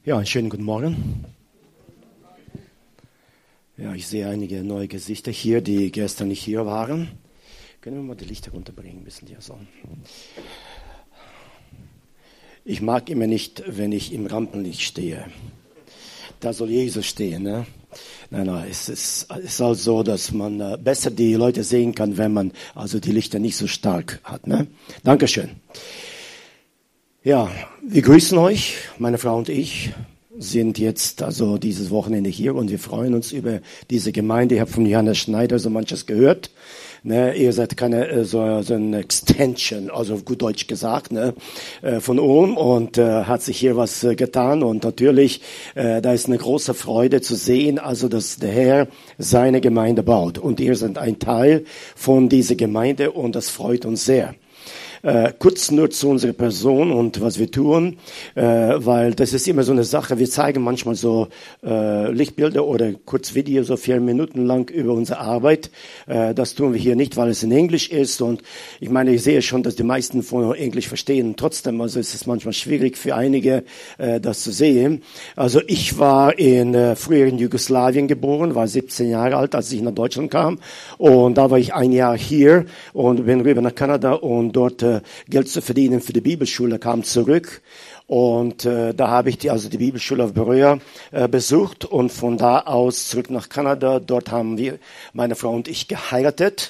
Ja, einen schönen guten Morgen. Ja, ich sehe einige neue Gesichter hier, die gestern nicht hier waren. Können wir mal die Lichter runterbringen, wissen die ja so. Ich mag immer nicht, wenn ich im Rampenlicht stehe. Da soll Jesus stehen, ne? Nein, es ist halt so, dass man besser die Leute sehen kann, wenn man also die Lichter nicht so stark hat, ne? Dankeschön. Ja, wir grüßen euch, meine Frau und ich sind jetzt also dieses Wochenende hier und wir freuen uns über diese Gemeinde. Ich habe von Johannes Schneider so manches gehört. Ne, ihr seid keine so eine Extension, also auf gut Deutsch gesagt, ne, von Ulm und hat sich hier was getan und natürlich da ist eine große Freude zu sehen, also dass der Herr seine Gemeinde baut und ihr seid ein Teil von dieser Gemeinde und das freut uns sehr. Kurz nur zu unserer Person und was wir tun, weil das ist immer so eine Sache. Wir zeigen manchmal so Lichtbilder oder kurz Video, so 4 Minuten lang über unsere Arbeit. Das tun wir hier nicht, weil es in Englisch ist und ich meine, ich sehe schon, dass die meisten von Englisch verstehen. Trotzdem, also es ist manchmal schwierig für einige, das zu sehen. Also ich war in früheren Jugoslawien geboren, war 17 Jahre alt, als ich nach Deutschland kam und da war ich 1 Jahr hier und bin rüber nach Kanada und dort Geld zu verdienen für die Bibelschule, kam zurück und da habe ich die Bibelschule auf Beröa besucht und von da aus zurück nach Kanada. Dort haben wir, meine Frau und ich, geheiratet.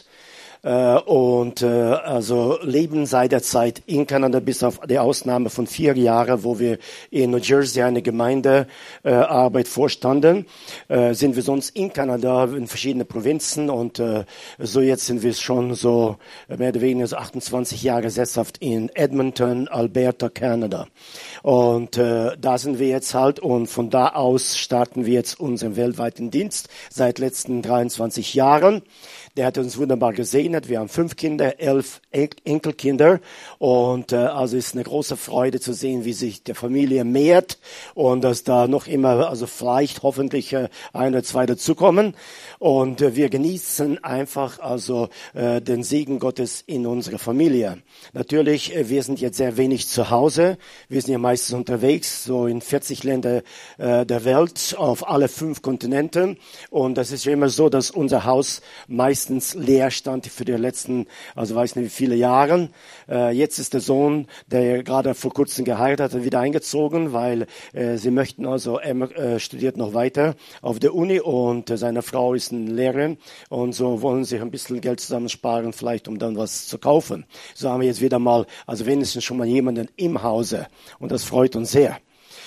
Also leben seit der Zeit in Kanada bis auf die Ausnahme von 4 Jahren, wo wir in New Jersey eine Gemeindearbeit vorstanden, sind wir sonst in Kanada in verschiedenen Provinzen und so jetzt sind wir schon so mehr oder weniger so 28 Jahre sesshaft in Edmonton, Alberta, Kanada. Und da sind wir jetzt halt und von da aus starten wir jetzt unseren weltweiten Dienst seit letzten 23 Jahren. Der hat uns wunderbar gesegnet. Wir haben 5 Kinder, 11 Enkelkinder. Und also ist eine große Freude zu sehen, wie sich der Familie mehrt und dass da noch immer, also vielleicht hoffentlich 1 oder 2 dazukommen. Und wir genießen einfach also den Segen Gottes in unserer Familie. Natürlich, wir sind jetzt sehr wenig zu Hause. Wir sind ja meistens unterwegs, so in 40 Länder der Welt, auf alle 5 Kontinenten. Und das ist ja immer so, dass unser Haus meistens leer stand für die letzten, also weiß nicht wie viele Jahren. Jetzt ist der Sohn, der gerade vor kurzem geheiratet hat, wieder eingezogen, weil sie möchten also, er studiert noch weiter auf der Uni und seine Frau ist eine Lehrerin und so wollen sie ein bisschen Geld zusammensparen, vielleicht um dann was zu kaufen. So haben wir jetzt wieder mal, also wenigstens schon mal jemanden im Hause und das freut uns sehr.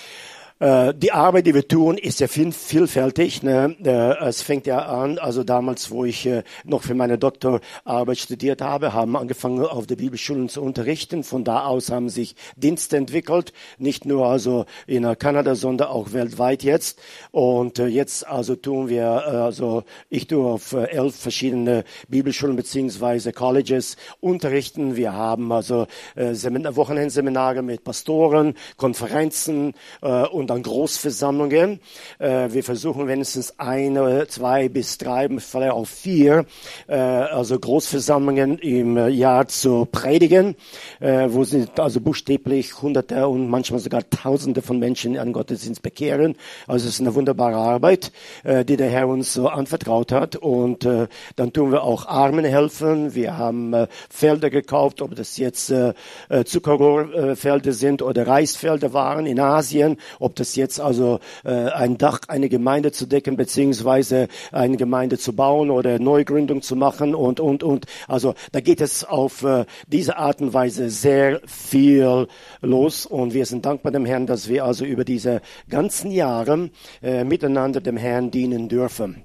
Die Arbeit, die wir tun, ist ja vielfältig. Ne? Es fängt ja an, also damals, wo ich noch für meine Doktorarbeit studiert habe, haben angefangen, auf der Bibelschule zu unterrichten. Von da aus haben sich Dienste entwickelt, nicht nur also in Kanada, sondern auch weltweit jetzt. Und jetzt also tun wir, also ich tue auf 11 verschiedene Bibelschulen beziehungsweise Colleges unterrichten. Wir haben also Wochenendseminare mit Pastoren, Konferenzen und dann Großversammlungen. Wir versuchen wenigstens 1, 2 bis 3, vielleicht auch 4, also Großversammlungen im Jahr zu predigen, wo sind also buchstäblich Hunderte und manchmal sogar Tausende von Menschen an Gottesdienst bekehren. Also es ist eine wunderbare Arbeit, die der Herr uns so anvertraut hat. Und dann tun wir auch Armen helfen. Wir haben Felder gekauft, ob das jetzt Zuckerrohrfelder sind oder Reisfelder waren in Asien, ob das jetzt also ein Dach, eine Gemeinde zu decken, beziehungsweise eine Gemeinde zu bauen oder Neugründung zu machen und. Also da geht es auf diese Art und Weise sehr viel los und wir sind dankbar dem Herrn, dass wir also über diese ganzen Jahre miteinander dem Herrn dienen dürfen.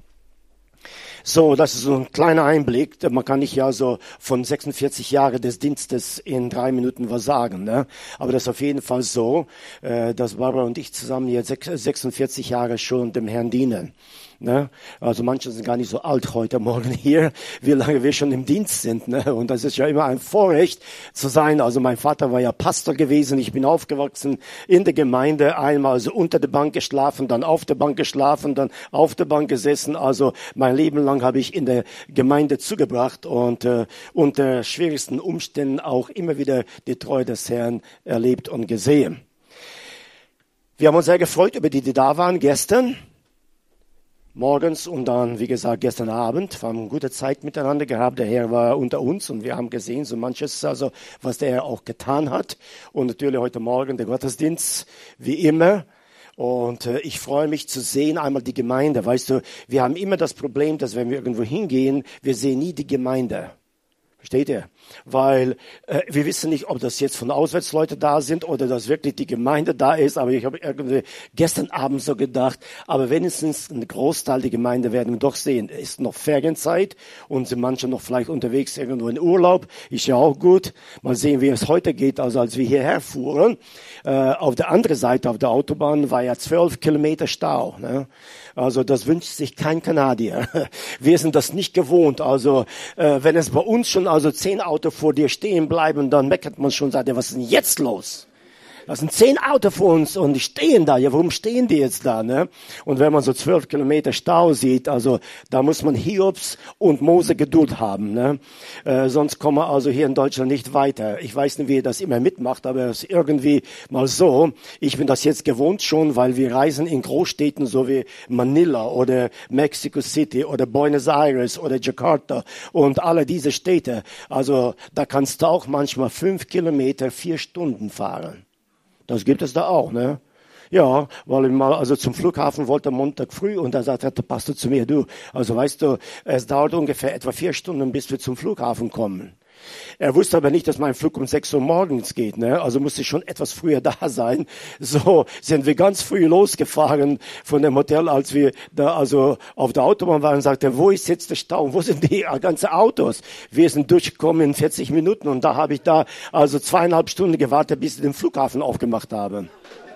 So, das ist so ein kleiner Einblick. Man kann nicht ja so von 46 Jahren des Dienstes in 3 Minuten was sagen, ne? Aber das ist auf jeden Fall so, dass Barbara und ich zusammen jetzt 46 Jahre schon dem Herrn dienen. Ne? Also manche sind gar nicht so alt heute Morgen hier, wie lange wir schon im Dienst sind. Ne? Und das ist ja immer ein Vorrecht zu sein. Also mein Vater war ja Pastor gewesen. Ich bin aufgewachsen in der Gemeinde. Einmal also unter der Bank geschlafen, dann auf der Bank geschlafen, dann auf der Bank gesessen. Also mein Leben lang habe ich in der Gemeinde zugebracht und unter schwierigsten Umständen auch immer wieder die Treue des Herrn erlebt und gesehen. Wir haben uns sehr gefreut über die da waren gestern. Morgens und dann, wie gesagt, gestern Abend. Wir haben eine gute Zeit miteinander gehabt. Der Herr war unter uns und wir haben gesehen, so manches, also, was der Herr auch getan hat. Und natürlich heute Morgen der Gottesdienst, wie immer. Und ich freue mich zu sehen, einmal die Gemeinde. Weißt du, wir haben immer das Problem, dass wenn wir irgendwo hingehen, wir sehen nie die Gemeinde. Versteht ihr? Weil wir wissen nicht, ob das jetzt von Auswärtsleute da sind oder dass wirklich die Gemeinde da ist. Aber ich habe irgendwie gestern Abend so gedacht, aber wenigstens ein Großteil der Gemeinde werden wir doch sehen. Es ist noch Ferienzeit und sind manche noch vielleicht unterwegs irgendwo in Urlaub. Ist ja auch gut. Mal sehen, wie es heute geht. Also als wir hierher fuhren, auf der anderen Seite, auf der Autobahn, war ja 12 Kilometer Stau. Ne? Also das wünscht sich kein Kanadier. Wir sind das nicht gewohnt. Also wenn es bei uns schon also 10 Autos vor dir stehen bleiben, dann meckert man schon, sagt, was ist denn jetzt los? Das sind 10 Autos vor uns und die stehen da. Ja, warum stehen die jetzt da, ne? Und wenn man so 12 Kilometer Stau sieht, also da muss man Hiobs und Mose Geduld haben, ne? Sonst kommen wir also hier in Deutschland nicht weiter. Ich weiß nicht, wie ihr das immer mitmacht, aber es ist irgendwie mal so. Ich bin das jetzt gewohnt schon, weil wir reisen in Großstädten so wie Manila oder Mexico City oder Buenos Aires oder Jakarta und alle diese Städte. Also da kannst du auch manchmal 5 Kilometer 4 Stunden fahren. Das gibt es da auch, ne? Ja, weil ich mal also zum Flughafen wollte Montag früh und da sagte er, passt du zu mir, du. Also weißt du, es dauert ungefähr etwa 4 Stunden, bis wir zum Flughafen kommen. Er wusste aber nicht, dass mein Flug um 6 Uhr morgens geht, ne? Also musste ich schon etwas früher da sein. So sind wir ganz früh losgefahren von dem Hotel, als wir da also auf der Autobahn waren und sagte, wo ist jetzt der Stau? Wo sind die ganzen Autos? Wir sind durchgekommen in 40 Minuten und da habe ich da also 2,5 Stunden gewartet, bis sie den Flughafen aufgemacht haben.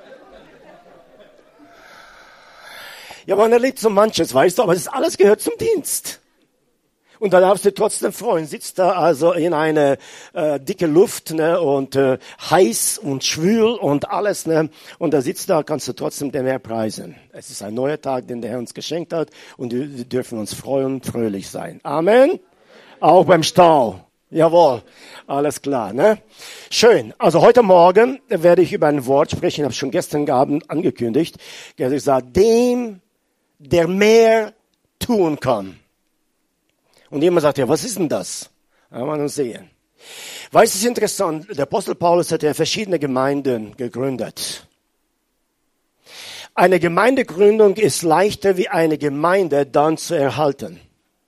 Ja, man erlebt so manches, weißt du, aber das alles gehört zum Dienst. Und da darfst du trotzdem freuen. Sitzt da also in eine dicke Luft, ne, und heiß und schwül und alles, ne. Und da sitzt da, kannst du trotzdem den Herrn preisen. Es ist ein neuer Tag, den der Herr uns geschenkt hat und wir dürfen uns freuen und fröhlich sein. Amen. Auch beim Stau. Jawohl, alles klar, ne? Schön. Also heute Morgen werde ich über ein Wort sprechen, habe ich schon gestern Abend angekündigt. Ich habe gesagt, dem, der mehr tun kann. Und jemand sagt, ja, was ist denn das? Ja, mal sehen. Weißt du, es ist interessant, der Apostel Paulus hat ja verschiedene Gemeinden gegründet. Eine Gemeindegründung ist leichter wie eine Gemeinde dann zu erhalten.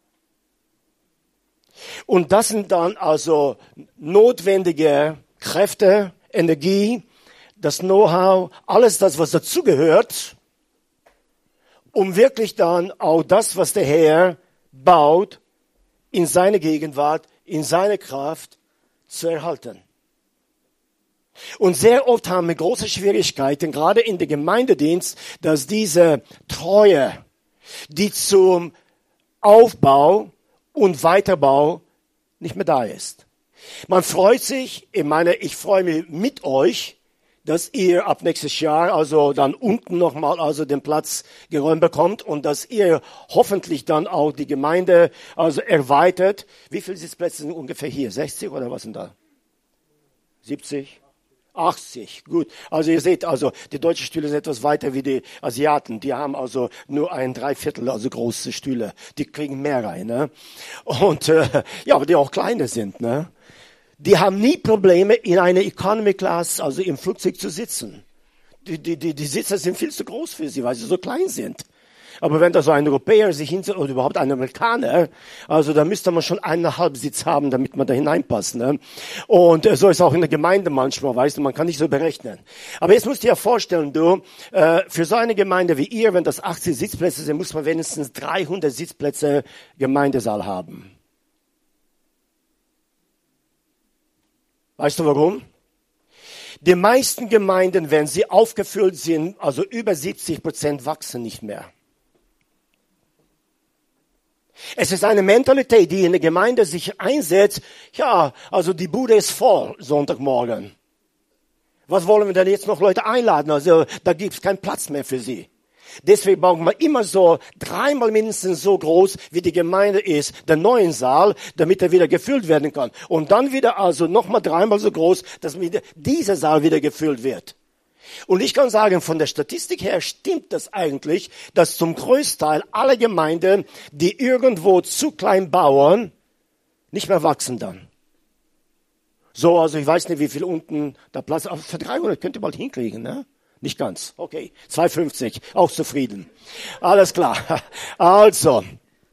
Und das sind dann also notwendige Kräfte, Energie, das Know-how, alles das, was dazugehört, um wirklich dann auch das, was der Herr baut, in seine Gegenwart, in seine Kraft zu erhalten. Und sehr oft haben wir große Schwierigkeiten, gerade in der Gemeindedienst, dass diese Treue, die zum Aufbau und Weiterbau nicht mehr da ist. Man freut sich, ich freue mich mit euch, dass ihr ab nächstes Jahr also dann unten nochmal also den Platz geräumt bekommt und dass ihr hoffentlich dann auch die Gemeinde also erweitert. Wie viele Sitzplätze sind ungefähr hier? 60 oder was sind da? 70? 80, gut. Also ihr seht, also die deutschen Stühle sind etwas weiter wie die Asiaten. Die haben also nur 1/3, also große Stühle. Die kriegen mehr rein, ne? Und ja, aber die auch kleine sind, ne? Die haben nie Probleme, in einer Economy Class, also im Flugzeug zu sitzen. Die Sitze sind viel zu groß für sie, weil sie so klein sind. Aber wenn da so ein Europäer sich hinsetzt, oder überhaupt ein Amerikaner, also da müsste man schon 1,5 Sitz haben, damit man da hineinpasst, ne? Und so ist auch in der Gemeinde manchmal, weißt du, man kann nicht so berechnen. Aber jetzt musst du dir ja vorstellen, du, für so eine Gemeinde wie ihr, wenn das 80 Sitzplätze sind, muss man wenigstens 300 Sitzplätze Gemeindesaal haben. Weißt du warum? Die meisten Gemeinden, wenn sie aufgefüllt sind, also über 70% wachsen nicht mehr. Es ist eine Mentalität, die in der Gemeinde sich einsetzt. Ja, also die Bude ist voll, Sonntagmorgen. Was wollen wir denn jetzt noch Leute einladen? Also da gibt es keinen Platz mehr für sie. Deswegen bauen wir immer so 3-mal mindestens so groß, wie die Gemeinde ist, den neuen Saal, damit er wieder gefüllt werden kann. Und dann wieder also nochmal 3-mal so groß, dass dieser Saal wieder gefüllt wird. Und ich kann sagen, von der Statistik her stimmt das eigentlich, dass zum größten Teil alle Gemeinden, die irgendwo zu klein bauen, nicht mehr wachsen dann. So, also ich weiß nicht, wie viel unten der Platz, aber für 300 könnt ihr bald hinkriegen, ne? Nicht ganz. Okay, 250, auch zufrieden. Alles klar. Also.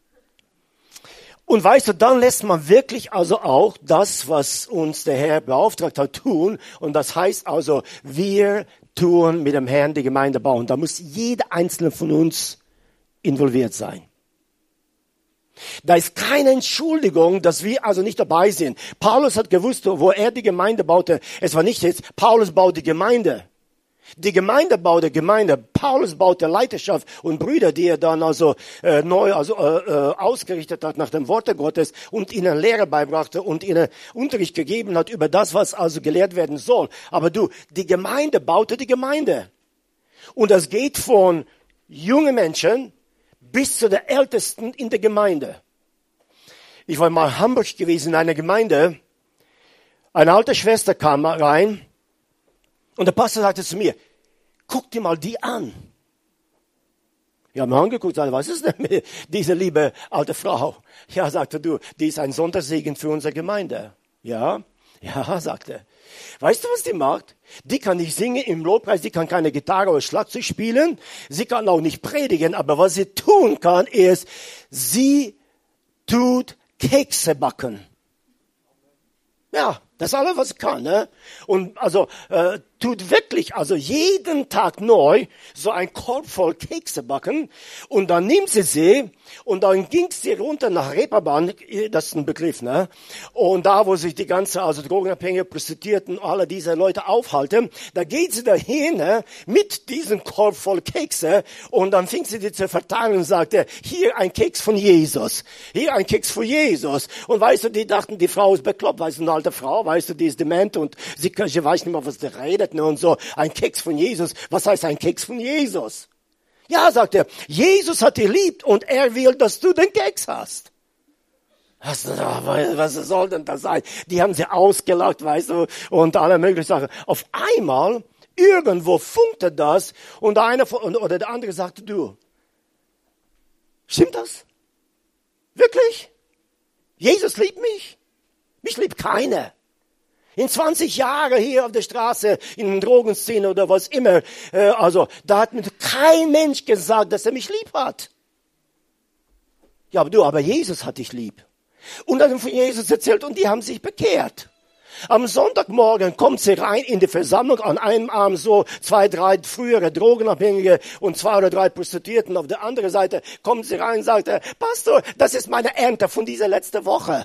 Und weißt du, dann lässt man wirklich also auch das, was uns der Herr beauftragt hat, tun. Und das heißt also, wir tun mit dem Herrn die Gemeinde bauen. Da muss jeder einzelne von uns involviert sein. Da ist keine Entschuldigung, dass wir also nicht dabei sind. Paulus hat gewusst, wo er die Gemeinde baute. Es war nicht jetzt, Paulus baut die Gemeinde. Die Gemeinde baut die Gemeinde. Paulus baut der Leiterschaft und Brüder, die er dann also neu ausgerichtet hat nach dem Worte Gottes und ihnen Lehre beibrachte und ihnen Unterricht gegeben hat über das, was also gelehrt werden soll. Aber die Gemeinde baute die Gemeinde. Und das geht von jungen Menschen bis zu den Ältesten in der Gemeinde. Ich war mal in Hamburg gewesen in einer Gemeinde. Eine alte Schwester kam rein. Und der Pastor sagte zu mir, guck dir mal die an. Ich habe mir angeguckt, sagte, was ist denn mit dieser liebe alte Frau? Ja, sagte du, die ist ein Sondersegen für unsere Gemeinde. Ja, sagte er. Weißt du, was die macht? Die kann nicht singen im Lobpreis, die kann keine Gitarre oder Schlagzeug spielen, sie kann auch nicht predigen, aber was sie tun kann, ist, sie tut Kekse backen. Ja, das ist alles, was sie kann, ne? Und also tut wirklich, also jeden Tag neu so ein Korb voll Kekse backen und dann nimmt sie und dann ging sie runter nach Reeperbahn, das ist ein Begriff, ne? Und da, wo sich die ganze, also Drogenabhängige, Prostituierten, alle diese Leute aufhalten, da geht sie dahin, ne? Mit diesem Korb voll Kekse und dann fing sie die zu verteilen und sagte, hier ein Keks von Jesus, hier ein Keks von Jesus. Und weißt du, die dachten, die Frau ist bekloppt, weißt du, eine alte Frau, weißt du, die ist dement und sie weiß nicht mehr, was sie redet, ne? Und so, ein Keks von Jesus. Was heißt ein Keks von Jesus? Ja, sagt er, Jesus hat dich lieb und er will, dass du den Keks hast. Was soll denn das sein? Die haben sie ausgelacht, weißt du, und alle möglichen Sachen. Auf einmal, irgendwo funkte das und oder der andere sagte, du, stimmt das? Wirklich? Jesus liebt mich? Mich liebt keiner. In 20 Jahren hier auf der Straße, in der Drogenszene oder was immer, da hat mir kein Mensch gesagt, dass er mich lieb hat. Ja, aber Jesus hat dich lieb. Und dann von Jesus erzählt und die haben sich bekehrt. Am Sonntagmorgen kommt sie rein in die Versammlung, an einem Arm so 2, 3 frühere Drogenabhängige und 2 oder 3 Prostituierten. Auf der anderen Seite kommt sie rein und sagt, Pastor, das ist meine Ernte von dieser letzten Woche.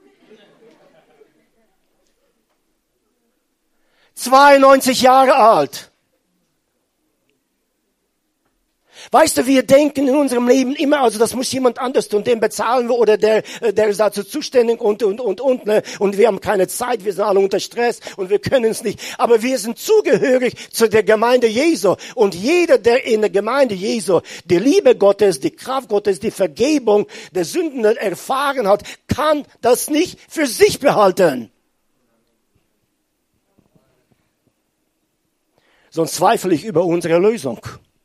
92 Jahre alt. Weißt du, wir denken in unserem Leben immer, also das muss jemand anders tun, den bezahlen wir oder der ist dazu zuständig und, ne? Und wir haben keine Zeit, wir sind alle unter Stress und wir können es nicht. Aber wir sind zugehörig zu der Gemeinde Jesu und jeder, der in der Gemeinde Jesu die Liebe Gottes, die Kraft Gottes, die Vergebung der Sünden erfahren hat, kann das nicht für sich behalten. Sonst zweifle ich über unsere Lösung.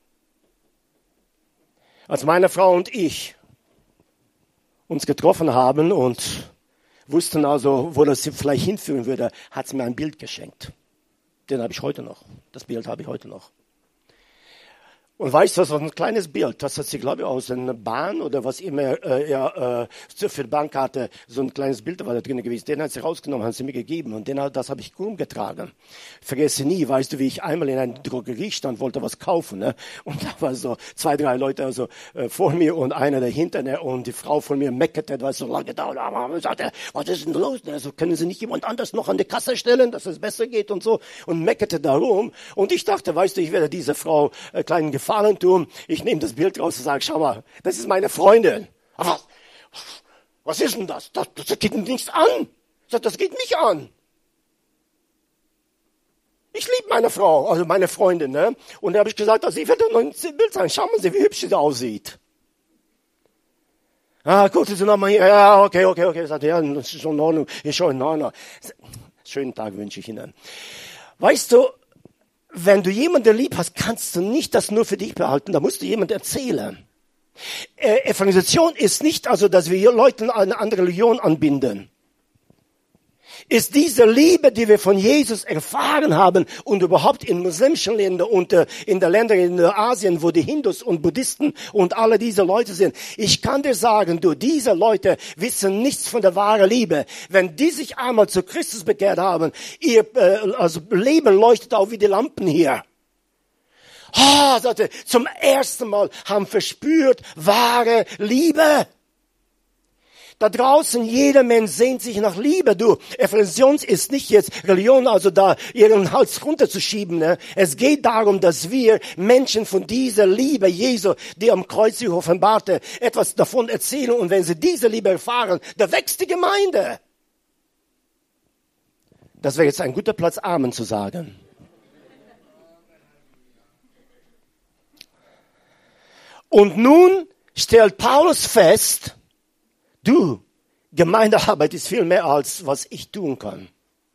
Als meine Frau und ich uns getroffen haben und wussten also, wo das vielleicht hinführen würde, hat sie mir ein Bild geschenkt. Den habe ich heute noch. Das Bild habe ich heute noch. Und weißt du, das war ein kleines Bild. Das hat sie, glaube ich, aus einer Bahn oder was immer, für die Bahnkarte, so ein kleines Bild war da drin gewesen. Den hat sie rausgenommen, hat sie mir gegeben und das habe ich rumgetragen. Vergesse nie, weißt du, wie ich einmal in einer Drogerie stand, wollte was kaufen, ne? Und da war so 2, 3 Leute also vor mir und einer dahinter, ne? Und die Frau von mir meckerte, weil es so lange gedauert hat. Und sagte, was ist denn los? Also können Sie nicht jemand anders noch an die Kasse stellen, dass es besser geht und so? Und meckerte darum. Und ich dachte, weißt du, ich werde dieser Frau kleinen Gefallen tun. Ich nehme das Bild raus und sage, schau mal, das ist meine Freundin. Aber was ist denn das? Das geht nichts an. Das geht mich an. Ich liebe meine Frau, also meine Freundin, ne? Und da habe ich gesagt, also ich werde noch ein Bild sagen. Schauen Sie, wie hübsch sie aussieht. Gucken Sie nochmal hier. Ja, okay. Ich sagte, ja, das ist schon in Ordnung. Ist schon in Ordnung. Schönen Tag wünsche ich Ihnen. Weißt du, wenn du jemanden lieb hast, kannst du nicht das nur für dich behalten, da musst du jemand erzählen. Evangelisation ist nicht also, dass wir Leuten eine andere Religion anbinden. Ist diese Liebe, die wir von Jesus erfahren haben und überhaupt in muslimischen Ländern und in den Ländern in Asien, wo die Hindus und Buddhisten und alle diese Leute sind. Ich kann dir sagen, diese Leute wissen nichts von der wahren Liebe. Wenn die sich einmal zu Christus bekehrt haben, ihr Leben leuchtet auch wie die Lampen hier. Zum ersten Mal haben verspürt wahre Liebe. Da draußen, jeder Mensch sehnt sich nach Liebe. Evangelisation ist nicht jetzt Religion, also da ihren Hals runterzuschieben. Ne? Es geht darum, dass wir Menschen von dieser Liebe Jesu, die am Kreuz sich offenbarte, etwas davon erzählen. Und wenn sie diese Liebe erfahren, da wächst die Gemeinde. Das wäre jetzt ein guter Platz, Amen zu sagen. Und nun stellt Paulus fest, Gemeindearbeit ist viel mehr als was ich tun kann.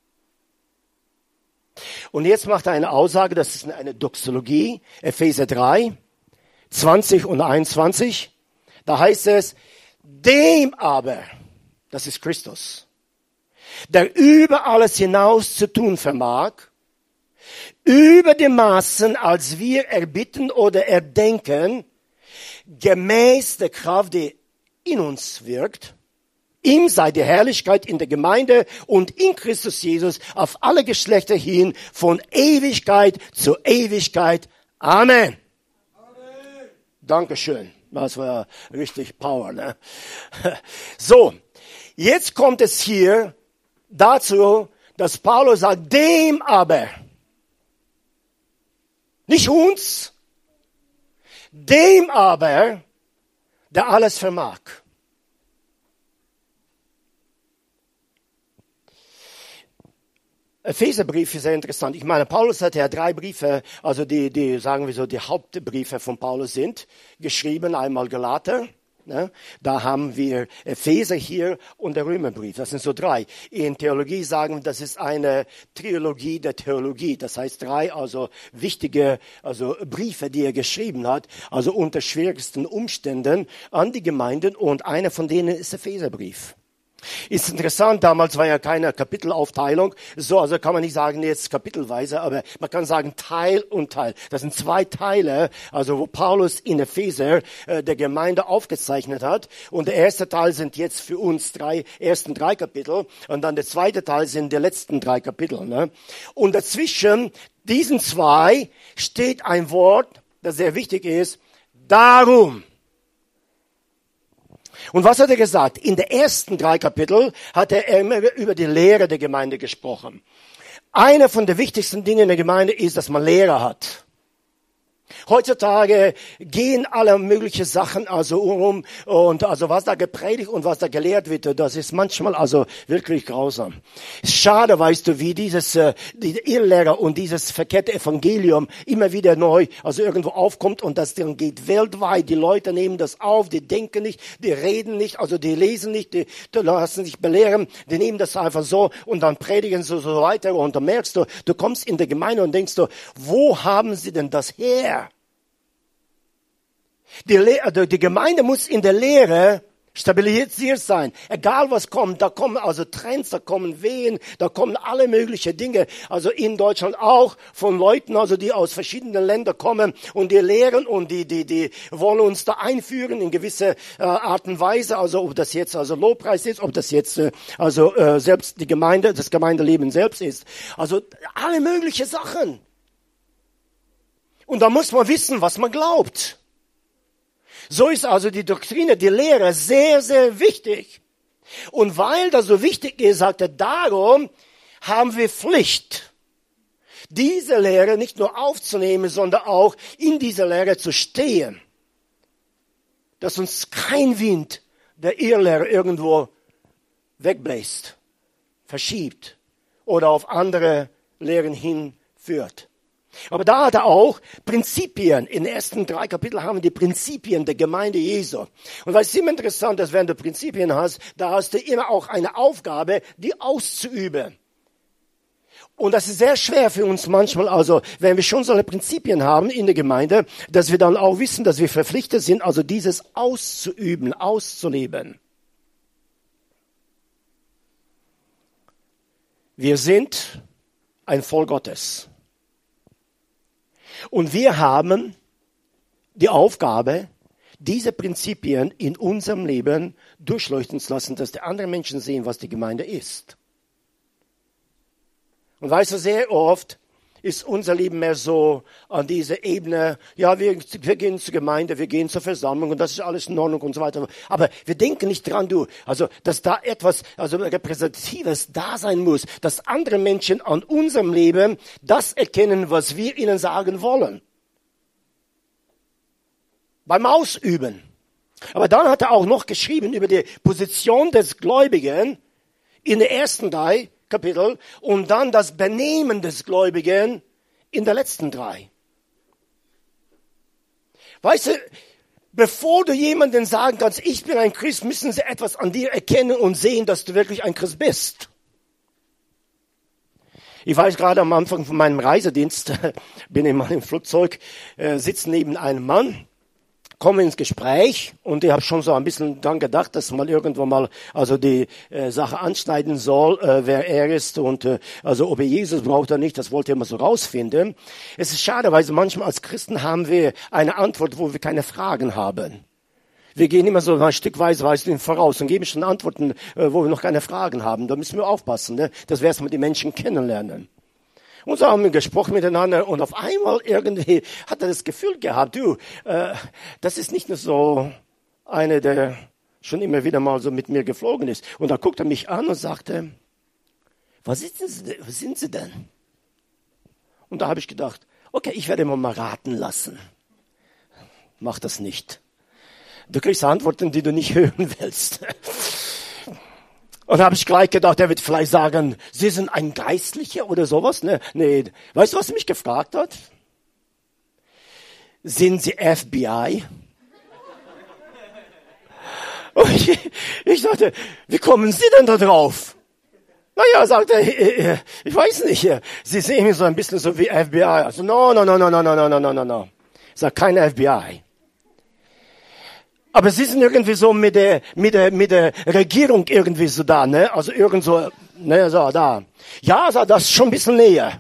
Und jetzt macht er eine Aussage, das ist eine Doxologie, Epheser 3, 20 und 21. Da heißt es, dem aber, das ist Christus, der über alles hinaus zu tun vermag, über die Maßen, als wir erbitten oder erdenken, gemäß der Kraft, die in uns wirkt. Ihm sei die Herrlichkeit in der Gemeinde und in Christus Jesus auf alle Geschlechter hin, von Ewigkeit zu Ewigkeit. Amen. Amen. Dankeschön. Das war richtig Power, ne? So, jetzt kommt es hier dazu, dass Paulus sagt, dem aber, nicht uns, dem aber, der alles vermag. Epheserbrief ist sehr interessant. Ich meine, Paulus hat ja 3 Briefe, also die sagen wir so, die Hauptbriefe von Paulus sind geschrieben. Einmal Galater, ne? Da haben wir Epheser hier und der Römerbrief. Das sind so 3. In Theologie sagen wir, das ist eine Trilogie der Theologie. Das heißt 3, also wichtige, also Briefe, die er geschrieben hat, also unter schwierigsten Umständen an die Gemeinden, und einer von denen ist Epheserbrief. Ist interessant, damals war ja keine Kapitelaufteilung, so, also kann man nicht sagen jetzt kapitelweise, aber man kann sagen Teil und Teil. Das sind 2 Teile, also wo Paulus in Epheser der Gemeinde aufgezeichnet hat, und der erste Teil sind jetzt für uns ersten 3 Kapitel, und dann der zweite Teil sind die letzten 3 Kapitel, ne? Und dazwischen diesen 2 steht ein Wort, das sehr wichtig ist, darum. Und was hat er gesagt? In den ersten 3 Kapiteln hat er immer über die Lehre der Gemeinde gesprochen. Einer von den wichtigsten Dingen in der Gemeinde ist, dass man Lehrer hat. Heutzutage gehen alle möglichen Sachen also um, und also was da gepredigt und was da gelehrt wird, das ist manchmal also wirklich grausam. Schade, weißt du, wie die Irrlehrer und dieses verkehrte Evangelium immer wieder neu also irgendwo aufkommt, und das dann geht weltweit. Die Leute nehmen das auf, die denken nicht, die reden nicht, also die lesen nicht, die lassen sich belehren, die nehmen das einfach so und dann predigen sie so weiter, und dann merkst du, du kommst in der Gemeinde und denkst du, wo haben sie denn das her? Die Gemeinde muss in der Lehre stabilisiert sein. Egal was kommt, da kommen also Trends, da kommen Wehen, da kommen alle möglichen Dinge. Also in Deutschland auch von Leuten, also die aus verschiedenen Ländern kommen und die lehren und die wollen uns da einführen in gewisse Art und Weise. Also ob das jetzt also Lobpreis ist, ob das jetzt selbst die Gemeinde, das Gemeindeleben selbst ist. Also alle möglichen Sachen. Und da muss man wissen, was man glaubt. So ist also die Doktrine, die Lehre sehr, sehr wichtig. Und weil das so wichtig ist, sagt er, darum haben wir Pflicht, diese Lehre nicht nur aufzunehmen, sondern auch in dieser Lehre zu stehen. Dass uns kein Wind der Irrlehre irgendwo wegbläst, verschiebt oder auf andere Lehren hinführt. Aber da hat er auch Prinzipien. In den ersten 3 Kapiteln haben wir die Prinzipien der Gemeinde Jesu. Und weil es immer interessant ist, wenn du Prinzipien hast, da hast du immer auch eine Aufgabe, die auszuüben. Und das ist sehr schwer für uns manchmal, also wenn wir schon solche Prinzipien haben in der Gemeinde, dass wir dann auch wissen, dass wir verpflichtet sind, also dieses auszuüben, auszuleben. Wir sind ein Volk Gottes. Und wir haben die Aufgabe, diese Prinzipien in unserem Leben durchleuchten zu lassen, dass die anderen Menschen sehen, was die Gemeinde ist. Und weißt du, sehr oft ist unser Leben mehr so an dieser Ebene, ja, wir gehen zur Gemeinde, wir gehen zur Versammlung und das ist alles in Ordnung und so weiter. Aber wir denken nicht dran, also, dass da etwas, also Repräsentatives da sein muss, dass andere Menschen an unserem Leben das erkennen, was wir ihnen sagen wollen. Beim Ausüben. Aber dann hat er auch noch geschrieben über die Position des Gläubigen in den ersten 3 Kapitel und dann das Benehmen des Gläubigen in den letzten 3. Weißt du, bevor du jemandem sagen kannst, ich bin ein Christ, müssen sie etwas an dir erkennen und sehen, dass du wirklich ein Christ bist. Ich weiß gerade am Anfang von meinem Reisedienst, bin ich mal im Flugzeug, sitze neben einem Mann, komme ins Gespräch und ich habe schon so ein bisschen dran gedacht, dass man irgendwo mal also die Sache anschneiden soll, wer er ist und also ob er Jesus braucht oder nicht, das wollte ich immer so rausfinden. Es ist schade, weil manchmal als Christen haben wir eine Antwort, wo wir keine Fragen haben. Wir gehen immer so ein stückweise voraus und geben schon Antworten, wo wir noch keine Fragen haben. Da müssen wir aufpassen, ne? Dass wir erstmal die Menschen kennenlernen. Und so haben wir gesprochen miteinander und auf einmal irgendwie hat er das Gefühl gehabt, das ist nicht nur so einer, der schon immer wieder mal so mit mir geflogen ist. Und da guckte er mich an und sagte, was sind Sie denn? Und da habe ich gedacht, okay, ich werde mal raten lassen. Mach das nicht. Du kriegst Antworten, die du nicht hören willst. Und da habe ich gleich gedacht, er wird vielleicht sagen, Sie sind ein Geistlicher oder sowas. Ne? Nee. Weißt du, was er mich gefragt hat? Sind Sie FBI? Und ich sagte, wie kommen Sie denn da drauf? Naja, sagt er, ich weiß nicht. Sie sehen mich so ein bisschen so wie FBI. Also, no. Ich sage, kein FBI. Aber sie sind irgendwie so mit der Regierung irgendwie so da, ne? Also irgend so, ne, so da. Ja, so, das ist schon ein bisschen näher.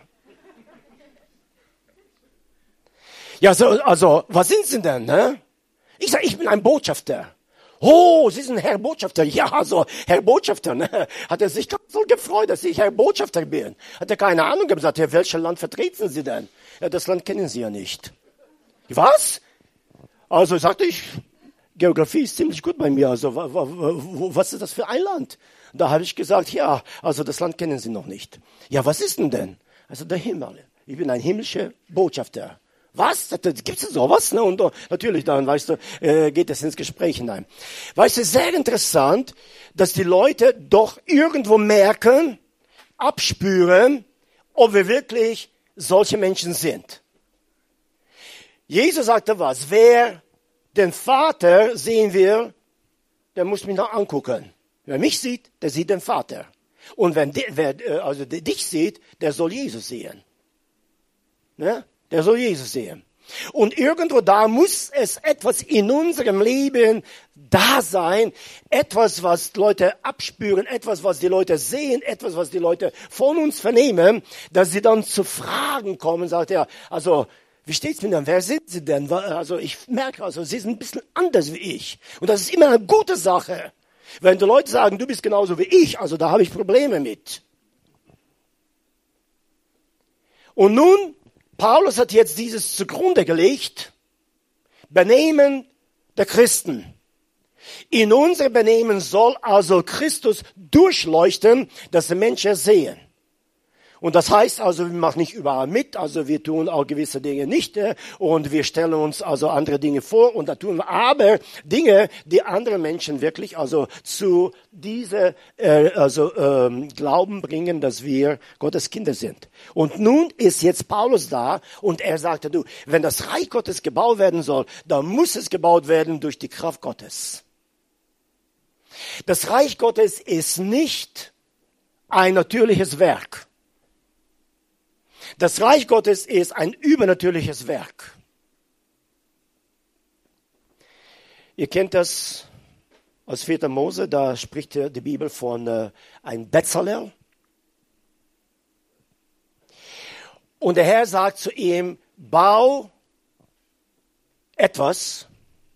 Ja, so, also, was sind Sie denn, ne? Ich sage, ich bin ein Botschafter. Oh, Sie sind Herr Botschafter. Ja, so, Herr Botschafter, ne? Hat er sich ganz so gefreut, dass ich Herr Botschafter bin. Hat er keine Ahnung gesagt, ja, welches Land vertreten Sie denn? Ja, das Land kennen Sie ja nicht. Was? Also sagte ich, Geografie ist ziemlich gut bei mir. Also, was ist das für ein Land? Da habe ich gesagt, ja, also das Land kennen Sie noch nicht. Ja, was ist denn? Also der Himmel. Ich bin ein himmlischer Botschafter. Was? Gibt es sowas? Ne? Und natürlich, dann, weißt du, geht es ins Gespräch hinein. Weißt du, sehr interessant, dass die Leute doch irgendwo merken, abspüren, ob wir wirklich solche Menschen sind. Jesus sagte was? Wer den Vater sehen will, der muss mich noch angucken. Wer mich sieht, der sieht den Vater. Und wer dich sieht, der soll Jesus sehen. Ne? Der soll Jesus sehen. Und irgendwo da muss es etwas in unserem Leben da sein. Etwas, was Leute abspüren, etwas, was die Leute sehen, etwas, was die Leute von uns vernehmen, dass sie dann zu Fragen kommen, sagt er, also, wie steht's mit denn? Wer sind Sie denn? Also ich merke, also Sie sind ein bisschen anders wie ich. Und das ist immer eine gute Sache. Wenn die Leute sagen, du bist genauso wie ich, also da habe ich Probleme mit. Und nun, Paulus hat jetzt dieses zugrunde gelegt. Benehmen der Christen. In unser Benehmen soll also Christus durchleuchten, dass die Menschen sehen. Und das heißt also, wir machen nicht überall mit, also wir tun auch gewisse Dinge nicht und wir stellen uns also andere Dinge vor und da tun wir aber Dinge, die andere Menschen wirklich also zu dieser Glauben bringen, dass wir Gottes Kinder sind. Und nun ist jetzt Paulus da und er sagte, du, wenn das Reich Gottes gebaut werden soll, dann muss es gebaut werden durch die Kraft Gottes. Das Reich Gottes ist nicht ein natürliches Werk. Das Reich Gottes ist ein übernatürliches Werk. Ihr kennt das aus 4. Mose, da spricht die Bibel von einem Bezalel. Und der Herr sagt zu ihm, bau etwas,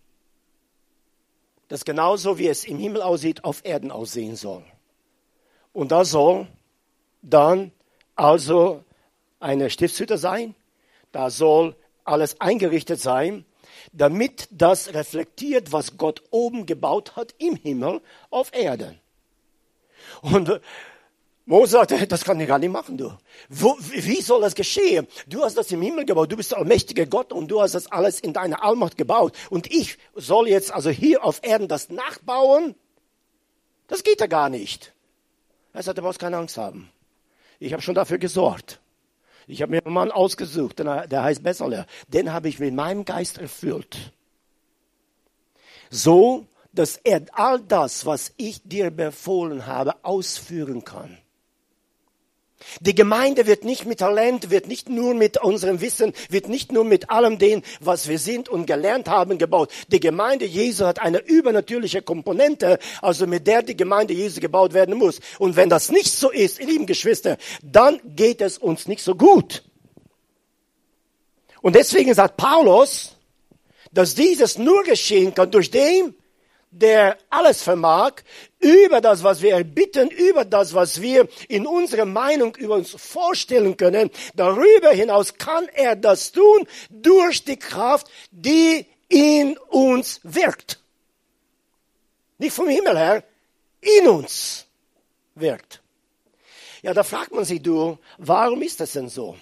das genauso wie es im Himmel aussieht, auf Erden aussehen soll. Und da soll dann also eine Stiftshütte sein, da soll alles eingerichtet sein, damit das reflektiert, was Gott oben gebaut hat im Himmel auf Erden. Und Mose sagte, das kann ich gar nicht machen, du. Wie soll das geschehen? Du hast das im Himmel gebaut, du bist der allmächtige Gott und du hast das alles in deiner Allmacht gebaut. Und ich soll jetzt also hier auf Erden das nachbauen? Das geht ja gar nicht. Er sagte, du brauchst keine Angst haben. Ich habe schon dafür gesorgt. Ich habe mir einen Mann ausgesucht, der heißt Bezalel. Den habe ich mit meinem Geist erfüllt. So, dass er all das, was ich dir befohlen habe, ausführen kann. Die Gemeinde wird nicht mit Talent, wird nicht nur mit unserem Wissen, wird nicht nur mit allem dem, was wir sind und gelernt haben, gebaut. Die Gemeinde Jesu hat eine übernatürliche Komponente, also mit der die Gemeinde Jesu gebaut werden muss. Und wenn das nicht so ist, ihr lieben Geschwister, dann geht es uns nicht so gut. Und deswegen sagt Paulus, dass dieses nur geschehen kann durch den, der alles vermag, über das, was wir erbitten, über das, was wir in unserer Meinung über uns vorstellen können. Darüber hinaus kann er das tun durch die Kraft, die in uns wirkt. Nicht vom Himmel her, in uns wirkt. Ja, da fragt man sich, du, warum ist das denn so?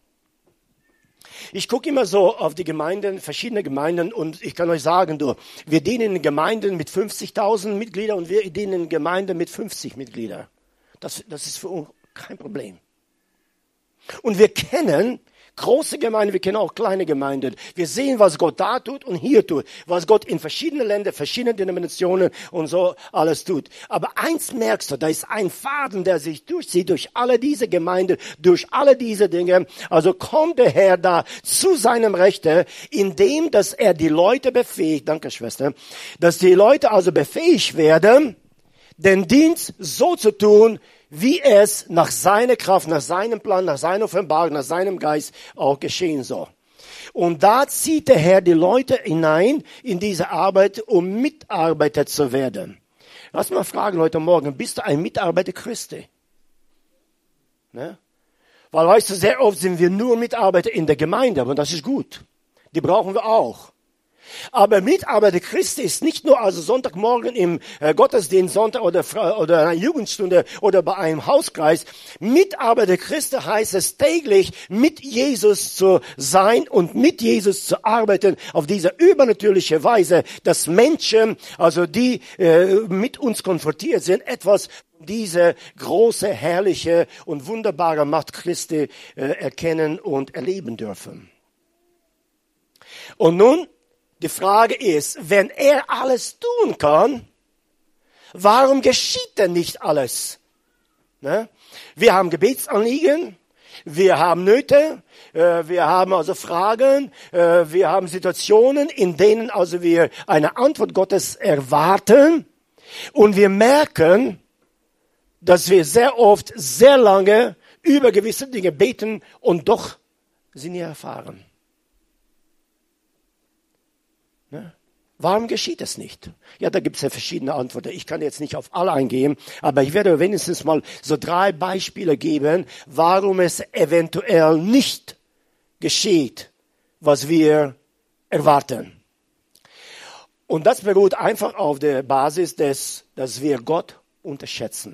Ich gucke immer so auf die Gemeinden, verschiedene Gemeinden, und ich kann euch sagen, du, wir dienen in Gemeinden mit 50.000 Mitgliedern und wir dienen in Gemeinden mit 50 Mitgliedern. Das ist für uns kein Problem. Und wir kennen große Gemeinden, wir kennen auch kleine Gemeinden. Wir sehen, was Gott da tut und hier tut, was Gott in verschiedenen Ländern, verschiedenen Denominationen und so alles tut. Aber eins merkst du, da ist ein Faden, der sich durchzieht durch alle diese Gemeinden, durch alle diese Dinge. Also kommt der Herr da zu seinem Rechte, indem, dass er die Leute befähigt, danke Schwester, dass die Leute also befähigt werden, den Dienst so zu tun, wie es nach seiner Kraft, nach seinem Plan, nach seiner Offenbarung, nach seinem Geist auch geschehen soll. Und da zieht der Herr die Leute hinein in diese Arbeit, um Mitarbeiter zu werden. Lass mal fragen heute Morgen, bist du ein Mitarbeiter Christi? Ne? Weil, weißt du, sehr oft sind wir nur Mitarbeiter in der Gemeinde, aber das ist gut. Die brauchen wir auch. Aber Mitarbeiter Christi ist nicht nur also Sonntagmorgen im Gottesdienst, Sonntag oder einer Jugendstunde oder bei einem Hauskreis. Mitarbeiter Christi heißt es täglich mit Jesus zu sein und mit Jesus zu arbeiten auf diese übernatürliche Weise, dass Menschen, also die mit uns konfrontiert sind, etwas diese große, herrliche und wunderbare Macht Christi erkennen und erleben dürfen. Und nun, die Frage ist, wenn er alles tun kann, warum geschieht denn nicht alles? Ne? Wir haben Gebetsanliegen, wir haben Nöte, wir haben also Fragen, wir haben Situationen, in denen also wir eine Antwort Gottes erwarten. Und wir merken, dass wir sehr oft, sehr lange über gewisse Dinge beten und doch sie nie erfahren. Ne? Warum geschieht es nicht? Ja, da gibt es ja verschiedene Antworten. Ich kann jetzt nicht auf alle eingehen, aber ich werde wenigstens mal so 3 Beispiele geben, warum es eventuell nicht geschieht, was wir erwarten. Und das beruht einfach auf der Basis dass wir Gott unterschätzen.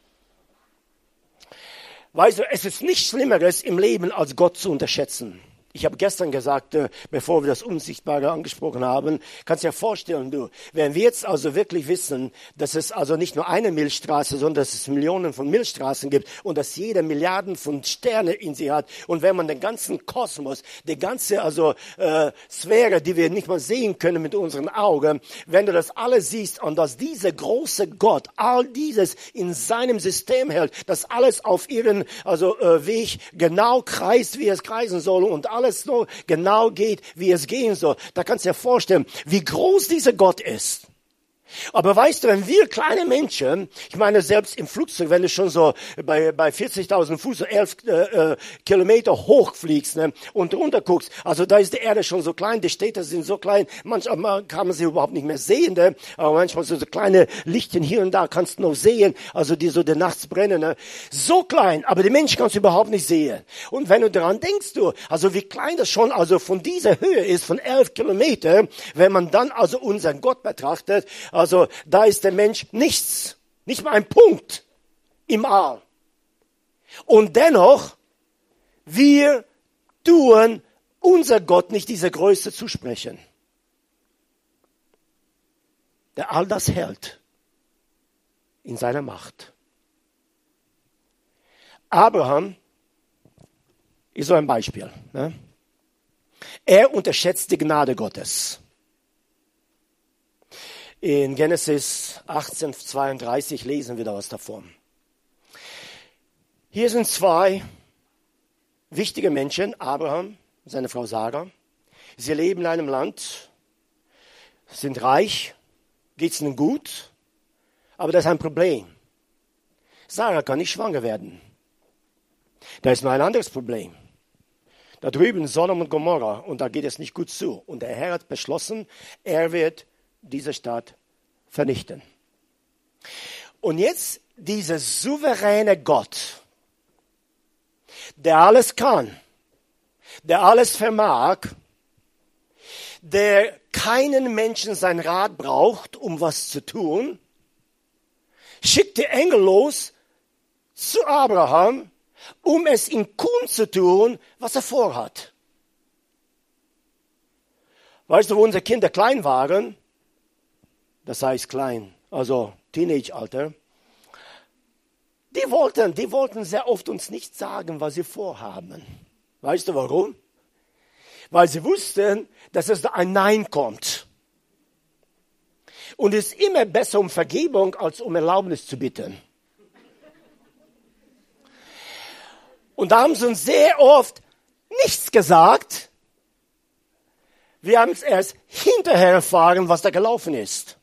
Weißt du, es ist nichts Schlimmeres im Leben, als Gott zu unterschätzen. Ich habe gestern gesagt, bevor wir das Unsichtbare angesprochen haben, kannst du dir vorstellen, wenn wir jetzt also wirklich wissen, dass es also nicht nur eine Milchstraße, sondern dass es Millionen von Milchstraßen gibt und dass jede Milliarden von Sterne in sie hat und wenn man den ganzen Kosmos, die ganze also Sphäre, die wir nicht mal sehen können mit unseren Augen, wenn du das alles siehst und dass dieser große Gott all dieses in seinem System hält, dass alles auf ihren Weg genau kreist, wie es kreisen soll und alles so genau geht, wie es gehen soll. Da kannst du dir vorstellen, wie groß dieser Gott ist. Aber weißt du, wenn wir kleine Menschen, ich meine selbst im Flugzeug, wenn du schon so bei 40.000 Fuß, so 11 Kilometer hochfliegst, ne, und runter guckst, also da ist die Erde schon so klein, die Städte sind so klein, manchmal kann man sie überhaupt nicht mehr sehen, ne, aber manchmal so kleine Lichtchen hier und da kannst du noch sehen, also die so nachts brennen, ne, so klein, aber die Menschen kannst du überhaupt nicht sehen. Und wenn du daran denkst, also wie klein das schon also von dieser Höhe ist, von 11 Kilometer, wenn man dann also unseren Gott betrachtet, also da ist der Mensch nichts, nicht mal ein Punkt im All. Und dennoch, wir tun unser Gott nicht diese Größe zusprechen, der all das hält in seiner Macht. Abraham ist so ein Beispiel. Ne? Er unterschätzt die Gnade Gottes. In Genesis 18:32 lesen wir da was davon. Hier sind zwei wichtige Menschen, Abraham und seine Frau Sarah. Sie leben in einem Land, sind reich, geht's ihnen gut, aber das ist ein Problem. Sarah kann nicht schwanger werden. Da ist noch ein anderes Problem. Da drüben Sodom und Gomorra und da geht es nicht gut zu. Und der Herr hat beschlossen, er wird diese Stadt vernichten. Und jetzt dieser souveräne Gott, der alles kann, der alles vermag, der keinen Menschen sein Rat braucht, um was zu tun, schickt die Engel los zu Abraham, um es ihm kundzutun, was er vorhat. Weißt du, wo unsere Kinder klein waren, das heißt klein, also Teenage-Alter, die wollten sehr oft uns nicht sagen, was sie vorhaben. Weißt du warum? Weil sie wussten, dass es da ein Nein kommt. Und es ist immer besser um Vergebung, als um Erlaubnis zu bitten. Und da haben sie uns sehr oft nichts gesagt. Wir haben es erst hinterher erfahren, was da gelaufen ist.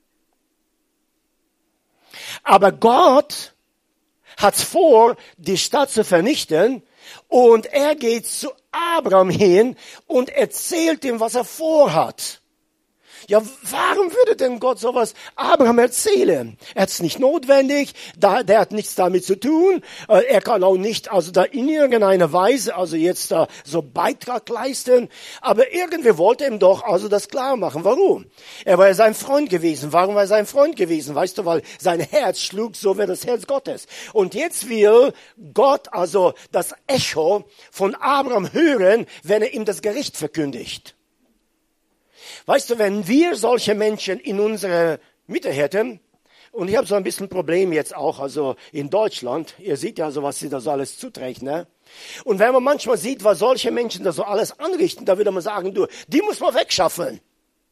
Aber Gott hat vor, die Stadt zu vernichten. Und er geht zu Abraham hin und erzählt ihm, was er vorhat. Ja, warum würde denn Gott sowas Abraham erzählen? Er hat es nicht notwendig, der hat nichts damit zu tun. Er kann auch nicht, also da in irgendeiner Weise, also jetzt da so Beitrag leisten. Aber irgendwie wollte er ihm doch also das klar machen. Warum? Er war ja sein Freund gewesen. Warum war er sein Freund gewesen? Weißt du, weil sein Herz schlug so wie das Herz Gottes. Und jetzt will Gott also das Echo von Abraham hören, wenn er ihm das Gericht verkündigt. Weißt du, wenn wir solche Menschen in unserer Mitte hätten, und ich habe so ein bisschen ein Problem jetzt auch, also in Deutschland, ihr seht ja so, was sie da so alles zuträgt, ne? Und wenn man manchmal sieht, was solche Menschen da so alles anrichten, da würde man sagen, die muss man wegschaffen.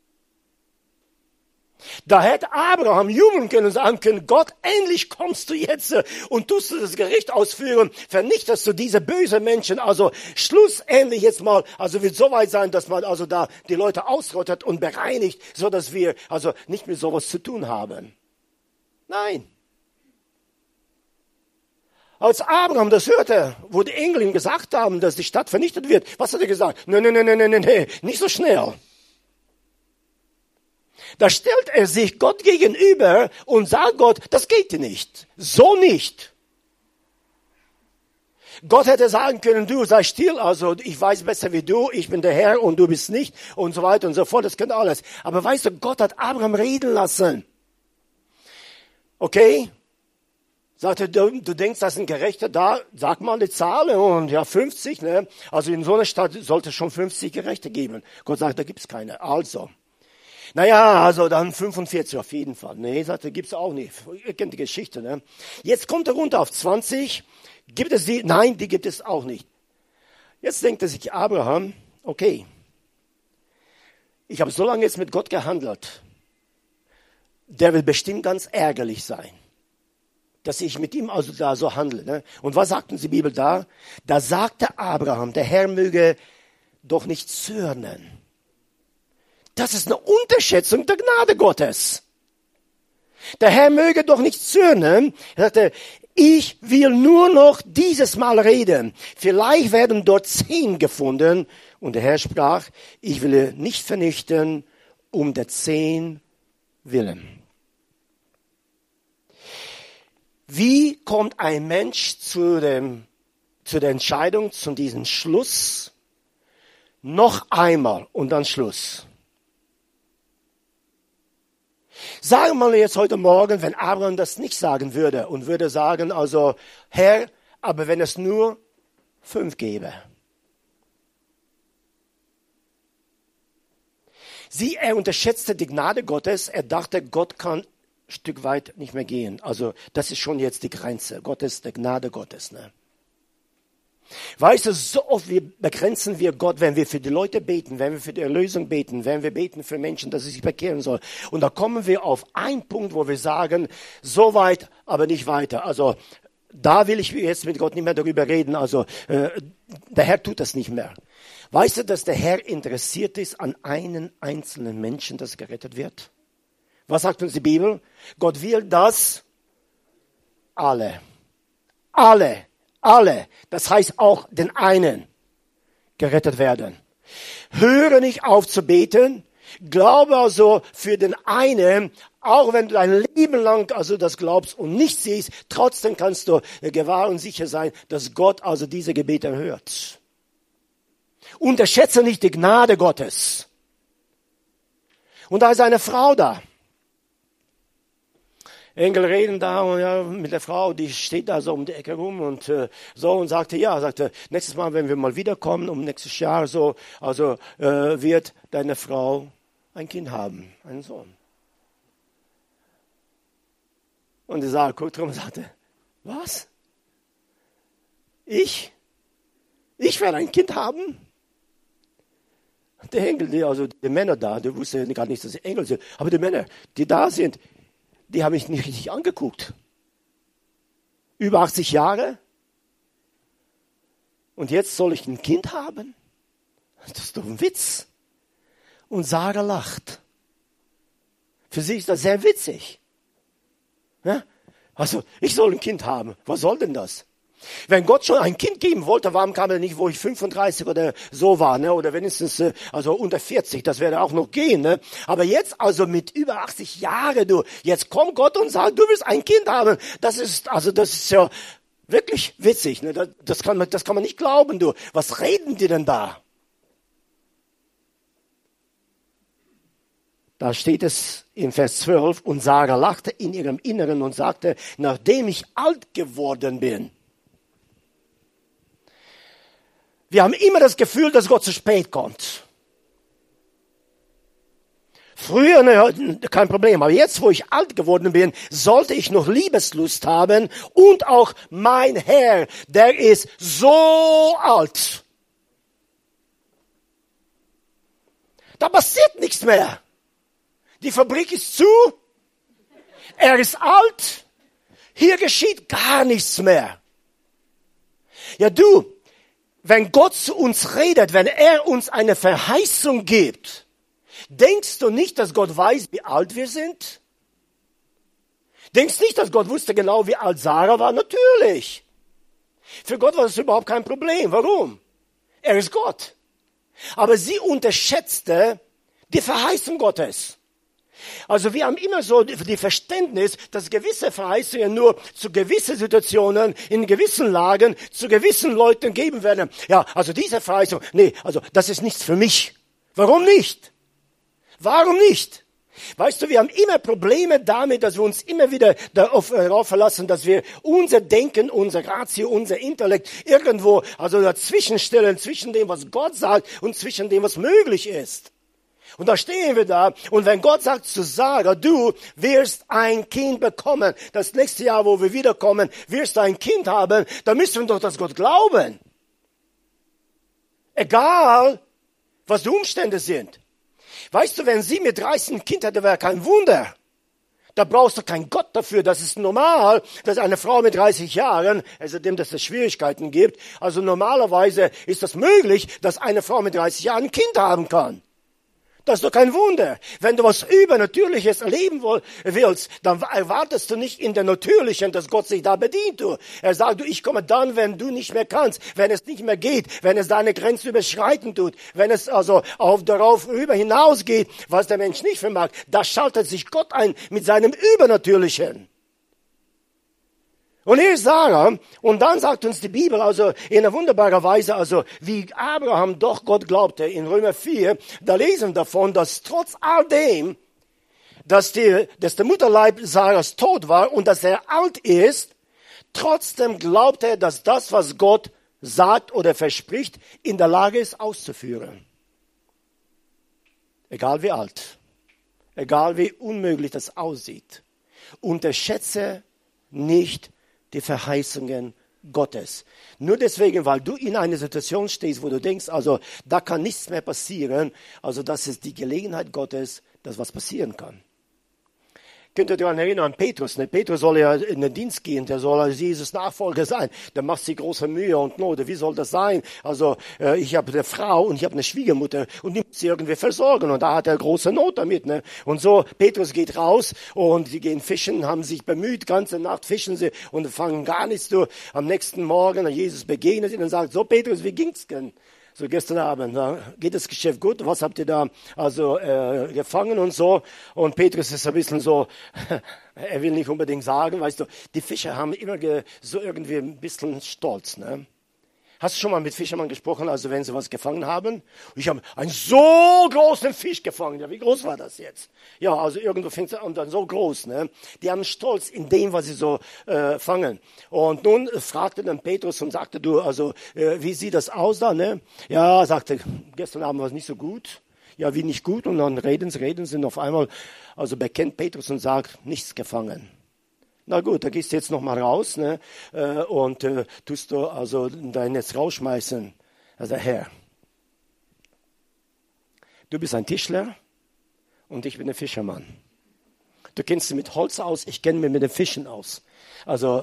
Da hätte Abraham jubeln können und sagen können, Gott, endlich kommst du jetzt und tust du das Gericht ausführen, vernichtest du diese bösen Menschen, also schlussendlich jetzt mal, also wird so weit sein, dass man also da die Leute ausrottet und bereinigt, so dass wir also nicht mit sowas zu tun haben. Nein. Als Abraham das hörte, wo die Engel ihm gesagt haben, dass die Stadt vernichtet wird, was hat er gesagt? Nee, nicht so schnell. Da stellt er sich Gott gegenüber und sagt Gott, das geht nicht. So nicht. Gott hätte sagen können, du sei still, also ich weiß besser wie du, ich bin der Herr und du bist nicht und so weiter und so fort, das kennt alles. Aber weißt du, Gott hat Abraham reden lassen. Okay? Sagte, du denkst, das ist ein Gerechter da, sag mal eine Zahl und ja 50, ne? Also in so einer Stadt sollte es schon 50 Gerechte geben. Gott sagt, da gibt's keine. Also, naja, also dann 45 auf jeden Fall. Nee, sagte, gibt's auch nicht. Ihr kennt die Geschichte, ne? Jetzt kommt er runter auf 20. Gibt es die? Nein, die gibt es auch nicht. Jetzt denkt er sich Abraham, okay, ich habe so lange jetzt mit Gott gehandelt. Der will bestimmt ganz ärgerlich sein, dass ich mit ihm also da so handle. Ne? Und was sagt uns die Bibel da? Da sagte Abraham, der Herr möge doch nicht zürnen. Das ist eine Unterschätzung der Gnade Gottes. Der Herr möge doch nicht zürnen. Er sagte, ich will nur noch dieses Mal reden. Vielleicht werden dort 10 gefunden. Und der Herr sprach, ich will nicht vernichten um der 10 willen. Wie kommt ein Mensch zu der Entscheidung, zu diesem Schluss? Noch einmal und dann Schluss. Sagen wir jetzt heute Morgen, wenn Abraham das nicht sagen würde und würde sagen, also Herr, aber wenn es nur 5 gäbe. Er unterschätzte die Gnade Gottes. Er dachte, Gott kann ein Stück weit nicht mehr gehen. Also das ist schon jetzt die Grenze. Gott ist die Gnade Gottes. Ne? Weißt du, so oft begrenzen wir Gott, wenn wir für die Leute beten, wenn wir für die Erlösung beten, wenn wir beten für Menschen, dass sie sich bekehren sollen. Und da kommen wir auf einen Punkt, wo wir sagen, so weit, aber nicht weiter. Also da will ich jetzt mit Gott nicht mehr darüber reden. Also der Herr tut das nicht mehr. Weißt du, dass der Herr interessiert ist an einen einzelnen Menschen, das gerettet wird? Was sagt uns die Bibel? Gott will, dass alle, das heißt auch den einen, gerettet werden. Höre nicht auf zu beten. Glaube also für den einen, auch wenn du dein Leben lang also das glaubst und nicht siehst, trotzdem kannst du gewahr und sicher sein, dass Gott also diese Gebete hört. Unterschätze nicht die Gnade Gottes. Und da ist eine Frau da. Engel reden da und ja, mit der Frau, die steht da so um die Ecke rum und so und sagte, nächstes Mal, wenn wir mal wiederkommen, nächstes Jahr so, also wird deine Frau ein Kind haben, einen Sohn. Und die Sarah guckte rum und sagte, was? Ich werde ein Kind haben? Der Engel, die Männer da, die wussten gar nicht, dass sie Engel sind, aber die Männer, die da sind, die haben mich nicht richtig angeguckt. Über 80 Jahre. Und jetzt soll ich ein Kind haben? Das ist doch ein Witz. Und Sarah lacht. Für sie ist das sehr witzig. Ja? Also, ich soll ein Kind haben. Was soll denn das? Wenn Gott schon ein Kind geben wollte, warum kam er nicht, wo ich 35 oder so war, ne? Oder wenigstens also unter 40, das wäre auch noch gehen. Ne? Aber jetzt also mit über 80 Jahren, jetzt kommt Gott und sagt, du willst ein Kind haben. Das ist ja wirklich witzig. Ne? Das kann man nicht glauben, du. Was reden die denn da? Da steht es in Vers 12, und Sarah lachte in ihrem Inneren und sagte, nachdem ich alt geworden bin. Wir haben immer das Gefühl, dass Gott zu spät kommt. Früher, kein Problem, aber jetzt, wo ich alt geworden bin, sollte ich noch Liebeslust haben und auch mein Herr, der ist so alt. Da passiert nichts mehr. Die Fabrik ist zu, er ist alt, hier geschieht gar nichts mehr. Ja du, wenn Gott zu uns redet, wenn er uns eine Verheißung gibt, denkst du nicht, dass Gott weiß, wie alt wir sind? Denkst nicht, dass Gott wusste genau, wie alt Sarah war? Natürlich. Für Gott war das überhaupt kein Problem. Warum? Er ist Gott. Aber sie unterschätzte die Verheißung Gottes. Also wir haben immer so die Verständnis, dass gewisse Verheißungen nur zu gewissen Situationen, in gewissen Lagen, zu gewissen Leuten geben werden. Ja, also diese Verheißung, nee, also das ist nichts für mich. Warum nicht? Warum nicht? Weißt du, wir haben immer Probleme damit, dass wir uns immer wieder darauf verlassen, dass wir unser Denken, unser Ratio, unser Intellekt irgendwo, also dazwischen stellen, zwischen dem, was Gott sagt und zwischen dem, was möglich ist. Und da stehen wir da, und wenn Gott sagt zu Sarah, du wirst ein Kind bekommen, das nächste Jahr, wo wir wiederkommen, wirst du ein Kind haben, dann müssen wir doch das Gott glauben. Egal, was die Umstände sind. Weißt du, wenn sie mit 30 ein Kind hätte, wäre kein Wunder. Da brauchst du keinen Gott dafür. Das ist normal, dass eine Frau mit 30 Jahren, seitdem dass es Schwierigkeiten gibt, also normalerweise ist das möglich, dass eine Frau mit 30 Jahren ein Kind haben kann. Das ist doch kein Wunder. Wenn du was Übernatürliches erleben willst, dann erwartest du nicht in der Natürlichen, dass Gott sich da bedient. Er sagt, ich komme dann, wenn du nicht mehr kannst, wenn es nicht mehr geht, wenn es deine Grenzen überschreiten tut, wenn es also darauf rüber hinausgeht, was der Mensch nicht vermag. Da schaltet sich Gott ein mit seinem Übernatürlichen. Und hier ist Sarah, und dann sagt uns die Bibel, also in einer wunderbaren Weise, also wie Abraham doch Gott glaubte, in Römer 4, da lesen wir davon, dass trotz all dem, dass der Mutterleib Sarahs tot war und dass er alt ist, trotzdem glaubt er, dass das, was Gott sagt oder verspricht, in der Lage ist auszuführen. Egal wie alt, egal wie unmöglich das aussieht, unterschätze nicht die Verheißungen Gottes. Nur deswegen, weil du in einer Situation stehst, wo du denkst, also da kann nichts mehr passieren, also das ist die Gelegenheit Gottes, dass was passieren kann. Könnt ihr daran erinnern, an Petrus? Ne? Petrus soll ja in den Dienst gehen, der soll also Jesus Nachfolger sein. Der macht sich große Mühe und Not. Wie soll das sein? Also ich habe eine Frau und ich habe eine Schwiegermutter und die muss sie irgendwie versorgen. Und da hat er große Not damit. Ne? Und so, Petrus geht raus und die gehen fischen, haben sich bemüht, ganze Nacht fischen sie und fangen gar nichts zu. Am nächsten Morgen, Jesus begegnet ihnen und sagt, so Petrus, wie ging's denn? So gestern Abend, geht das Geschäft gut? Was habt ihr da also gefangen und so? Und Petrus ist ein bisschen so, er will nicht unbedingt sagen, weißt du, die Fischer haben immer so irgendwie ein bisschen Stolz, ne? Hast du schon mal mit Fischermann gesprochen, also wenn sie was gefangen haben? Ich habe einen so großen Fisch gefangen. Ja, wie groß war das jetzt? Ja, also irgendwo fängt es an, dann so groß, ne? Die haben Stolz in dem, was sie so fangen. Und nun fragte dann Petrus und sagte, du, also wie sieht das aus da, ne? Ja, sagte, gestern Abend war es nicht so gut. Ja, wie nicht gut? Und dann reden sie und auf einmal, also bekennt Petrus und sagt, nichts gefangen. Na gut, da gehst du jetzt noch mal raus, ne? Und tust du also dein Netz rausschmeißen. Also Herr, du bist ein Tischler und ich bin ein Fischermann. Du kennst dich mit Holz aus, ich kenne mich mit den Fischen aus. Also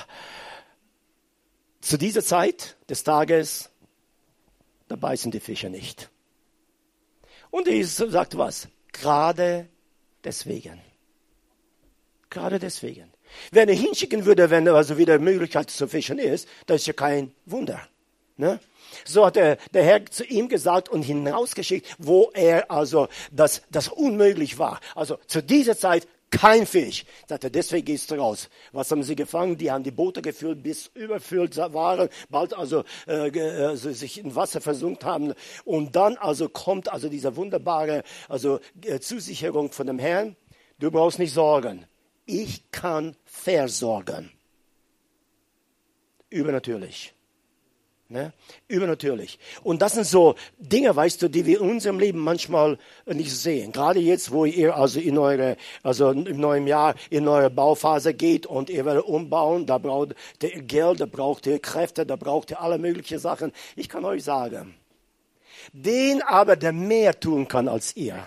zu dieser Zeit des Tages, da beißen die Fischer nicht. Und Jesus sagt was? Gerade deswegen. Gerade deswegen. Wenn er hinschicken würde, wenn also wieder Möglichkeit zu fischen ist, das ist ja kein Wunder. Ne? So hat der Herr zu ihm gesagt und hinausgeschickt, wo er also das unmöglich war. Also zu dieser Zeit kein Fisch. Sagt er, deswegen gehst du raus. Was haben sie gefangen? Die haben die Boote gefüllt, bis überfüllt waren, bald also sich in Wasser versunken haben. Und dann also kommt also diese wunderbare also Zusicherung von dem Herrn. Du brauchst nicht sorgen. Ich kann versorgen. Übernatürlich. Ne? Übernatürlich. Und das sind so Dinge, weißt du, die wir in unserem Leben manchmal nicht sehen. Gerade jetzt, wo ihr also im neuen Jahr in eure Bauphase geht und ihr werdet umbauen, da braucht ihr Geld, da braucht ihr Kräfte, da braucht ihr alle möglichen Sachen. Ich kann euch sagen, den aber, der mehr tun kann als ihr,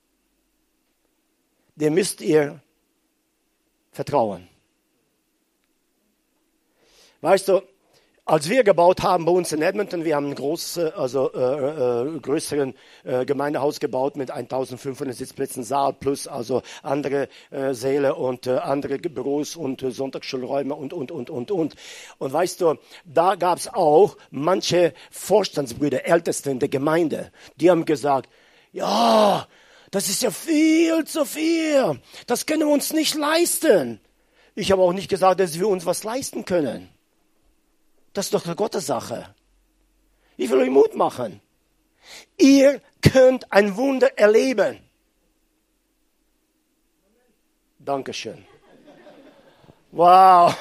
dem müsst ihr vertrauen. Weißt du, als wir gebaut haben bei uns in Edmonton, wir haben ein größeren Gemeindehaus gebaut mit 1500 Sitzplätzen, Saal plus also andere Säle und andere Büros und Sonntagsschulräume und. Und weißt du, da gab es auch manche Vorstandsbrüder, Ältesten der Gemeinde, die haben gesagt, ja, das ist ja viel zu viel. Das können wir uns nicht leisten. Ich habe auch nicht gesagt, dass wir uns was leisten können. Das ist doch eine Gottessache. Ich will euch Mut machen. Ihr könnt ein Wunder erleben. Dankeschön. Wow.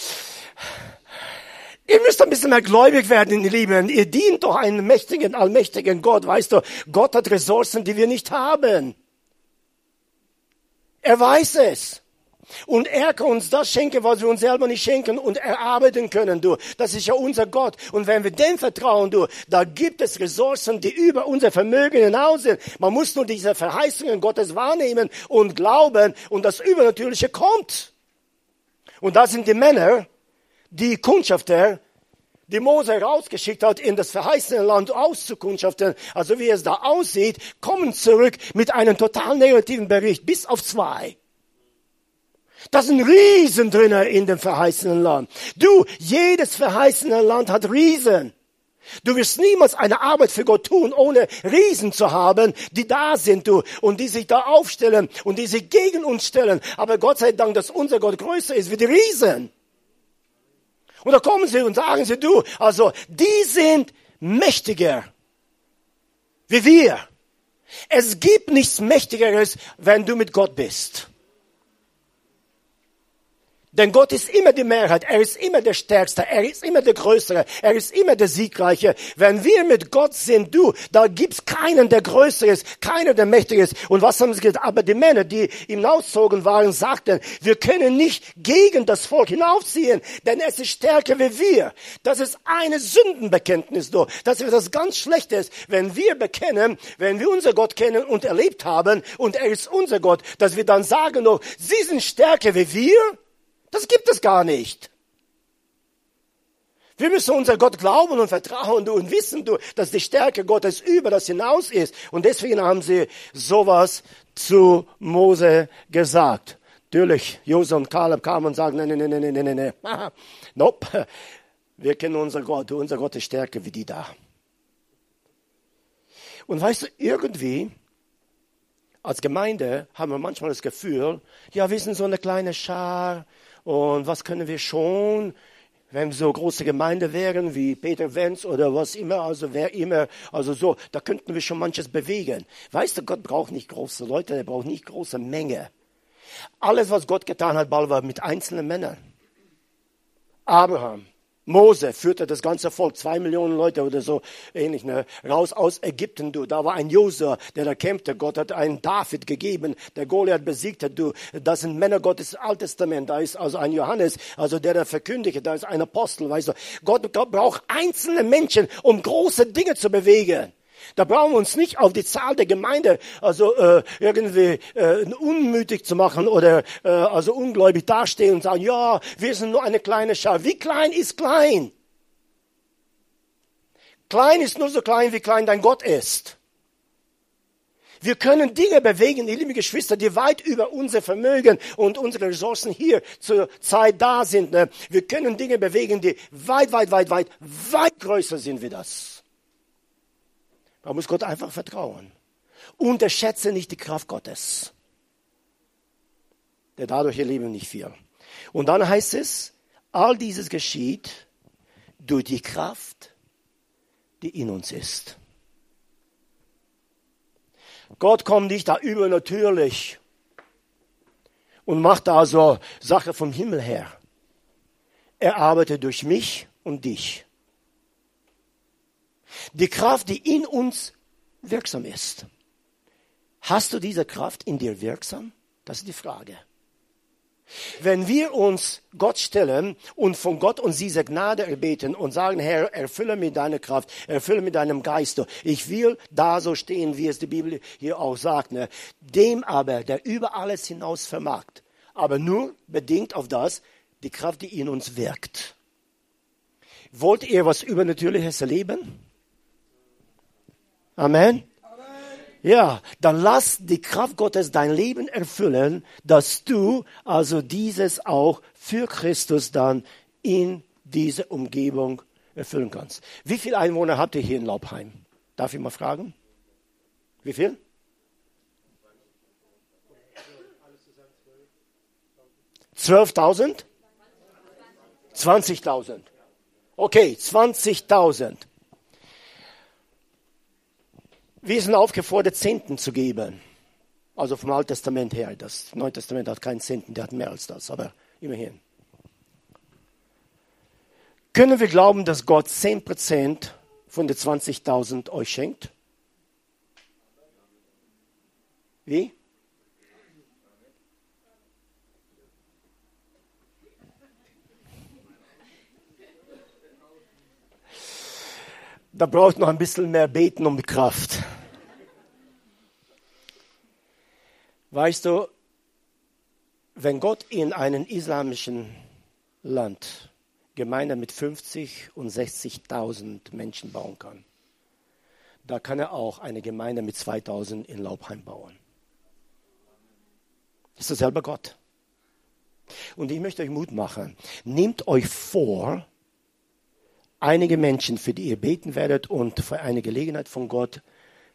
Ihr müsst ein bisschen mehr gläubig werden, ihr Lieben. Ihr dient doch einem mächtigen, allmächtigen Gott. Weißt du, Gott hat Ressourcen, die wir nicht haben. Er weiß es. Und er kann uns das schenken, was wir uns selber nicht schenken und erarbeiten können, du. Das ist ja unser Gott. Und wenn wir dem vertrauen, du, da gibt es Ressourcen, die über unser Vermögen hinaus sind. Man muss nur diese Verheißungen Gottes wahrnehmen und glauben und das Übernatürliche kommt. Und das sind die Männer, die Kundschafter, die Mose rausgeschickt hat, in das verheißene Land auszukundschaften, also wie es da aussieht, kommen zurück mit einem total negativen Bericht, bis auf 2. Da sind Riesen drin in dem verheißenen Land. Du, jedes verheißene Land hat Riesen. Du wirst niemals eine Arbeit für Gott tun, ohne Riesen zu haben, die da sind, du, und die sich da aufstellen und die sich gegen uns stellen. Aber Gott sei Dank, dass unser Gott größer ist wie die Riesen. Und da kommen sie und sagen sie, du, also, die sind mächtiger wie wir. Es gibt nichts Mächtigeres, wenn du mit Gott bist. Denn Gott ist immer die Mehrheit, er ist immer der Stärkste, er ist immer der Größere, er ist immer der Siegreiche. Wenn wir mit Gott sind, du, da gibt's keinen, der größer ist, keiner, der mächtiger ist. Und was haben sie gesagt? Aber die Männer, die hinauszogen waren, sagten, wir können nicht gegen das Volk hinaufziehen, denn es ist stärker wie wir. Das ist eine Sündenbekenntnis, du. Das ist das ganz Schlechte, wenn wir bekennen, wenn wir unser Gott kennen und erlebt haben und er ist unser Gott, dass wir dann sagen, noch, sie sind stärker wie wir. Das gibt es gar nicht. Wir müssen unser Gott glauben und vertrauen und wissen, dass die Stärke Gottes über das hinaus ist. Und deswegen haben sie sowas zu Mose gesagt. Natürlich, Josua und Kaleb kamen und sagten, nee. Nope, wir kennen unseren Gott. Unser Gott ist stärker wie die da. Und weißt du, irgendwie, als Gemeinde haben wir manchmal das Gefühl, ja, wir sind so eine kleine Schar. Und was können wir schon, wenn wir so große Gemeinde wären, wie Peter Wenz oder was immer, also wer immer, also so, da könnten wir schon manches bewegen. Weißt du, Gott braucht nicht große Leute, er braucht nicht große Menge. Alles, was Gott getan hat, war mit einzelnen Männern. Abraham, Mose führte das ganze Volk, 2 Millionen Leute oder so ähnlich, ne, raus aus Ägypten, du. Da war ein Josua, der da kämpfte. Gott hat einen David gegeben, der Goliath besiegte, du. Das sind Männer Gottes des Alten Testaments. Da ist also ein Johannes, also der verkündigte, da ist ein Apostel, weißt du. Gott braucht einzelne Menschen, um große Dinge zu bewegen. Da brauchen wir uns nicht auf die Zahl der Gemeinde also irgendwie unmütig zu machen oder also ungläubig dastehen und sagen, ja, wir sind nur eine kleine Schar. Wie klein ist klein? Klein ist nur so klein, wie klein dein Gott ist. Wir können Dinge bewegen, ihr lieben Geschwister, die weit über unser Vermögen und unsere Ressourcen hier zur Zeit da sind. Ne? Wir können Dinge bewegen, die weit größer sind wie das. Man muss Gott einfach vertrauen. Unterschätze nicht die Kraft Gottes. Denn dadurch erleben wir nicht viel. Und dann heißt es, all dieses geschieht durch die Kraft, die in uns ist. Gott kommt nicht da übernatürlich und macht da so Sache vom Himmel her. Er arbeitet durch mich und dich. Die Kraft, die in uns wirksam ist. Hast du diese Kraft in dir wirksam? Das ist die Frage. Wenn wir uns Gott stellen und von Gott uns diese Gnade erbeten und sagen, Herr, erfülle mir deine Kraft, erfülle mir deinem Geist. Ich will da so stehen, wie es die Bibel hier auch sagt. Ne? Dem aber, der über alles hinaus vermag, aber nur bedingt auf das, die Kraft, die in uns wirkt. Wollt ihr was Übernatürliches erleben? Amen. Ja, dann lass die Kraft Gottes dein Leben erfüllen, dass du also dieses auch für Christus dann in diese Umgebung erfüllen kannst. Wie viele Einwohner habt ihr hier in Laubheim? Darf ich mal fragen? Wie viel? 12.000? 20.000. Okay, 20.000. Wir sind aufgefordert, Zehnten zu geben. Also vom Alten Testament her. Das Neue Testament hat keinen Zehnten, der hat mehr als das, aber immerhin. Können wir glauben, dass Gott 10% von den 20.000 euch schenkt? Wie? Da braucht noch ein bisschen mehr Beten um die Kraft. Weißt du, wenn Gott in einem islamischen Land Gemeinde mit 50 und 60.000 Menschen bauen kann, da kann er auch eine Gemeinde mit 2.000 in Laubheim bauen. Das ist selber Gott. Und ich möchte euch Mut machen. Nehmt euch vor, einige Menschen, für die ihr beten werdet und für eine Gelegenheit von Gott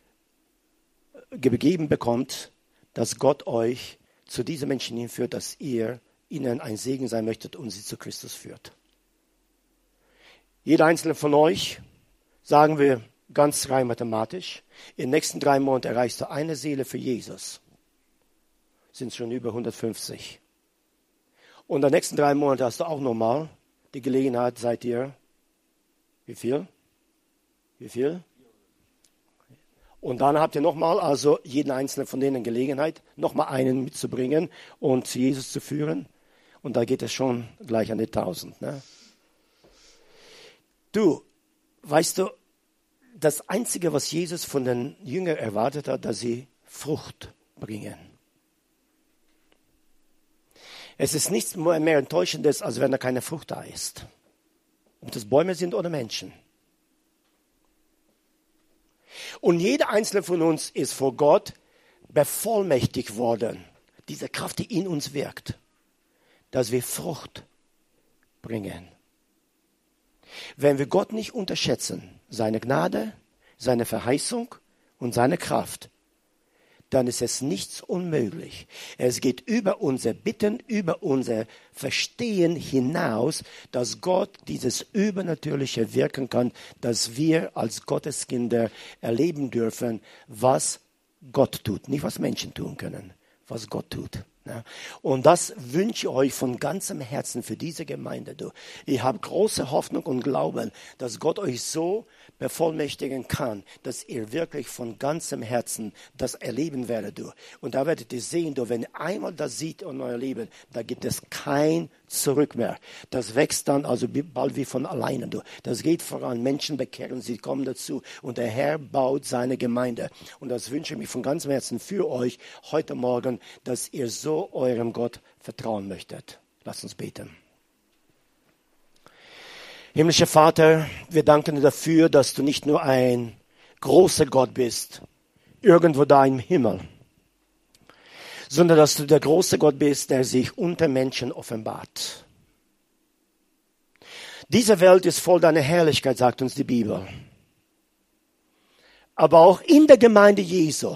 gegeben bekommt, dass Gott euch zu diesen Menschen hinführt, dass ihr ihnen ein Segen sein möchtet und sie zu Christus führt. Jeder einzelne von euch, sagen wir ganz rein mathematisch, in den nächsten 3 Monaten erreichst du eine Seele für Jesus. Sind schon über 150. Und in den nächsten 3 Monaten hast du auch nochmal die Gelegenheit, seid ihr, wie viel? Wie viel? Und dann habt ihr nochmal, also jeden einzelnen von denen Gelegenheit, nochmal einen mitzubringen und zu Jesus zu führen. Und da geht es schon gleich an die 1000. Ne? Du, weißt du, das Einzige, was Jesus von den Jüngern erwartet hat, dass sie Frucht bringen. Es ist nichts mehr Enttäuschendes, als wenn da keine Frucht da ist. Ob das Bäume sind oder Menschen. Und jeder einzelne von uns ist vor Gott bevollmächtigt worden. Diese Kraft, die in uns wirkt, dass wir Frucht bringen. Wenn wir Gott nicht unterschätzen, seine Gnade, seine Verheißung und seine Kraft, dann ist es nichts unmöglich. Es geht über unser Bitten, über unser Verstehen hinaus, dass Gott dieses Übernatürliche wirken kann, dass wir als Gotteskinder erleben dürfen, was Gott tut. Nicht, was Menschen tun können, was Gott tut. Und das wünsche ich euch von ganzem Herzen für diese Gemeinde. Ich habe große Hoffnung und Glauben, dass Gott euch so bevollmächtigen kann, dass ihr wirklich von ganzem Herzen das erleben werdet. Und da werdet ihr sehen, wenn ihr einmal das seht in euer Leben, da gibt es kein Zurück mehr. Das wächst dann also bald wie von alleine. Das geht voran. Menschen bekehren, sie kommen dazu und der Herr baut seine Gemeinde. Und das wünsche ich mir von ganzem Herzen für euch heute Morgen, dass ihr so eurem Gott vertrauen möchtet. Lasst uns beten. Himmlischer Vater, wir danken dir dafür, dass du nicht nur ein großer Gott bist, irgendwo da im Himmel, sondern dass du der große Gott bist, der sich unter Menschen offenbart. Diese Welt ist voll deiner Herrlichkeit, sagt uns die Bibel. Aber auch in der Gemeinde Jesu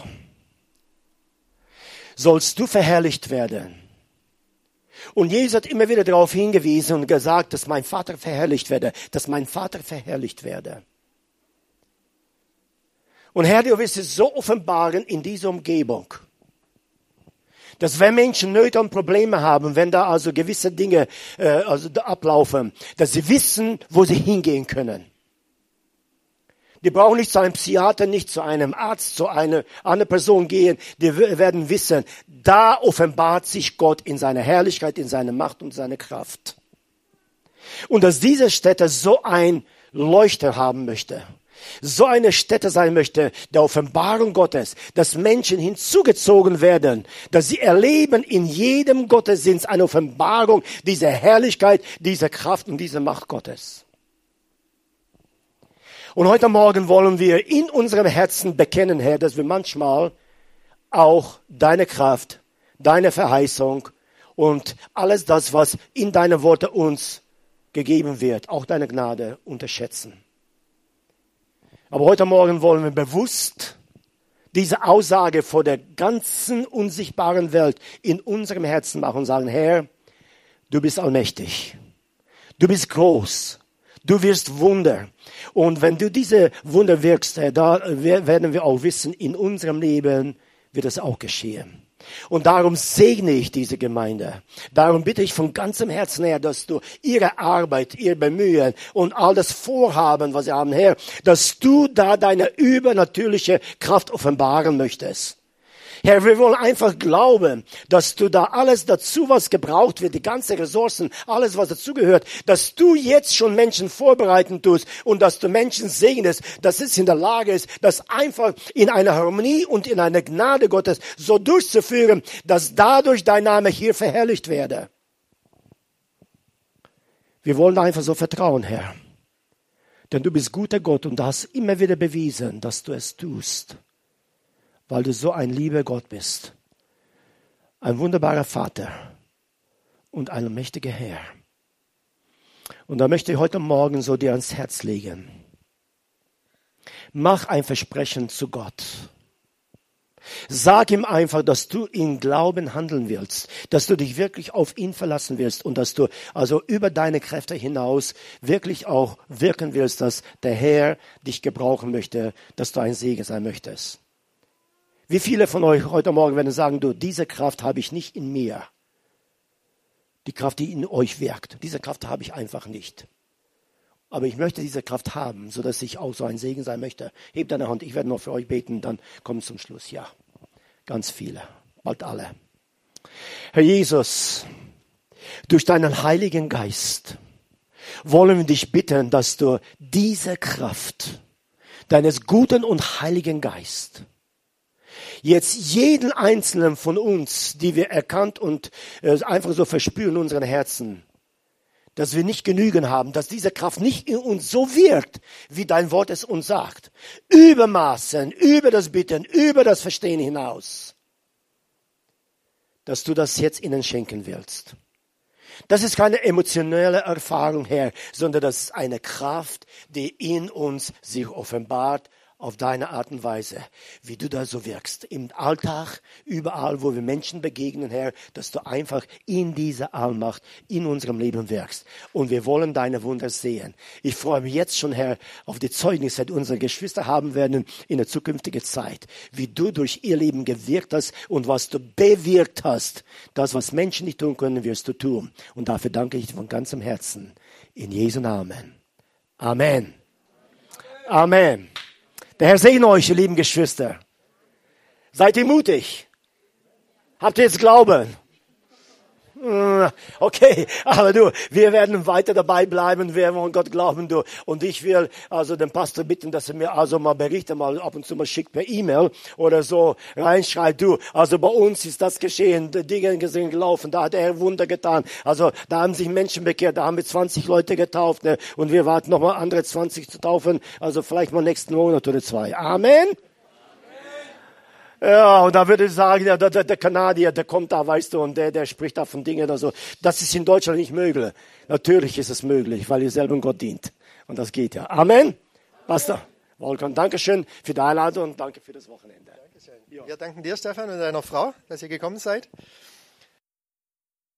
sollst du verherrlicht werden. Und Jesus hat immer wieder darauf hingewiesen und gesagt, dass mein Vater verherrlicht werde, dass mein Vater verherrlicht werde. Und Herr, du wirst es so offenbaren in dieser Umgebung, dass wenn Menschen Nöte und Probleme haben, wenn da also gewisse Dinge ablaufen, dass sie wissen, wo sie hingehen können. Die brauchen nicht zu einem Psychiater, nicht zu einem Arzt, zu einer anderen Person gehen. Die werden wissen, da offenbart sich Gott in seiner Herrlichkeit, in seiner Macht und seiner Kraft. Und dass diese Stätte so ein Leuchter haben möchte, so eine Stätte sein möchte, der Offenbarung Gottes, dass Menschen hinzugezogen werden, dass sie erleben in jedem Gottesdienst eine Offenbarung dieser Herrlichkeit, dieser Kraft und dieser Macht Gottes. Und heute Morgen wollen wir in unserem Herzen bekennen, Herr, dass wir manchmal auch deine Kraft, deine Verheißung und alles das, was in deine Worte uns gegeben wird, auch deine Gnade unterschätzen. Aber heute Morgen wollen wir bewusst diese Aussage vor der ganzen unsichtbaren Welt in unserem Herzen machen und sagen, Herr, du bist allmächtig, du bist groß. Du wirst Wunder. Und wenn du diese Wunder wirkst, da werden wir auch wissen, in unserem Leben wird es auch geschehen. Und darum segne ich diese Gemeinde. Darum bitte ich von ganzem Herzen her, dass du ihre Arbeit, ihr Bemühen und all das Vorhaben, was sie haben, Herr, dass du da deine übernatürliche Kraft offenbaren möchtest. Herr, wir wollen einfach glauben, dass du da alles dazu, was gebraucht wird, die ganzen Ressourcen, alles, was dazugehört, dass du jetzt schon Menschen vorbereiten tust und dass du Menschen segnest, dass es in der Lage ist, das einfach in einer Harmonie und in einer Gnade Gottes so durchzuführen, dass dadurch dein Name hier verherrlicht werde. Wir wollen einfach so vertrauen, Herr. Denn du bist guter Gott und du hast immer wieder bewiesen, dass du es tust. Weil du so ein lieber Gott bist, ein wunderbarer Vater und ein mächtiger Herr. Und da möchte ich heute Morgen so dir ans Herz legen. Mach ein Versprechen zu Gott. Sag ihm einfach, dass du in Glauben handeln willst, dass du dich wirklich auf ihn verlassen willst und dass du also über deine Kräfte hinaus wirklich auch wirken willst, dass der Herr dich gebrauchen möchte, dass du ein Segen sein möchtest. Wie viele von euch heute Morgen werden sagen, du, diese Kraft habe ich nicht in mir. Die Kraft, die in euch wirkt. Diese Kraft habe ich einfach nicht. Aber ich möchte diese Kraft haben, sodass ich auch so ein Segen sein möchte. Hebt deine Hand, ich werde noch für euch beten, dann kommt zum Schluss. Ja, ganz viele, bald alle. Herr Jesus, durch deinen Heiligen Geist wollen wir dich bitten, dass du diese Kraft deines guten und heiligen Geistes jetzt jeden einzelnen von uns, die wir erkannt und einfach so verspüren in unseren Herzen, dass wir nicht genügen haben, dass diese Kraft nicht in uns so wirkt, wie dein Wort es uns sagt. Übermaßen, über das Bitten, über das Verstehen hinaus. Dass du das jetzt ihnen schenken willst. Das ist keine emotionelle Erfahrung, Herr, sondern das ist eine Kraft, die in uns sich offenbart, auf deine Art und Weise, wie du da so wirkst. Im Alltag, überall, wo wir Menschen begegnen, Herr, dass du einfach in dieser Allmacht in unserem Leben wirkst. Und wir wollen deine Wunder sehen. Ich freue mich jetzt schon, Herr, auf die Zeugnisse, die unsere Geschwister haben werden in der zukünftigen Zeit. Wie du durch ihr Leben gewirkt hast und was du bewirkt hast. Das, was Menschen nicht tun können, wirst du tun. Und dafür danke ich dir von ganzem Herzen. In Jesu Namen. Amen. Amen. Der Herr segne euch, ihr lieben Geschwister. Seid ihr mutig? Habt ihr jetzt Glauben? Okay, aber du, wir werden weiter dabei bleiben, wir wollen Gott glauben, du. Und ich will also den Pastor bitten, dass er mir also mal Berichte mal ab und zu mal schickt per E-Mail oder so reinschreibt, du. Also bei uns ist das geschehen, die Dinge sind gelaufen, da hat er Wunder getan. Also da haben sich Menschen bekehrt, da haben wir 20 Leute getauft, ne? Und wir warten nochmal andere 20 zu taufen, also vielleicht mal nächsten Monat oder 2. Amen. Ja, und da würde ich sagen, der Kanadier, der kommt da, weißt du, und der spricht da von Dingen, also, das ist in Deutschland nicht möglich. Natürlich ist es möglich, weil ihr selber Gott dient. Und das geht ja. Amen. Pastor Wolfgang, Dankeschön für die Einladung und danke für das Wochenende. Dankeschön. Ja. Wir danken dir, Stefan, und deiner Frau, dass ihr gekommen seid.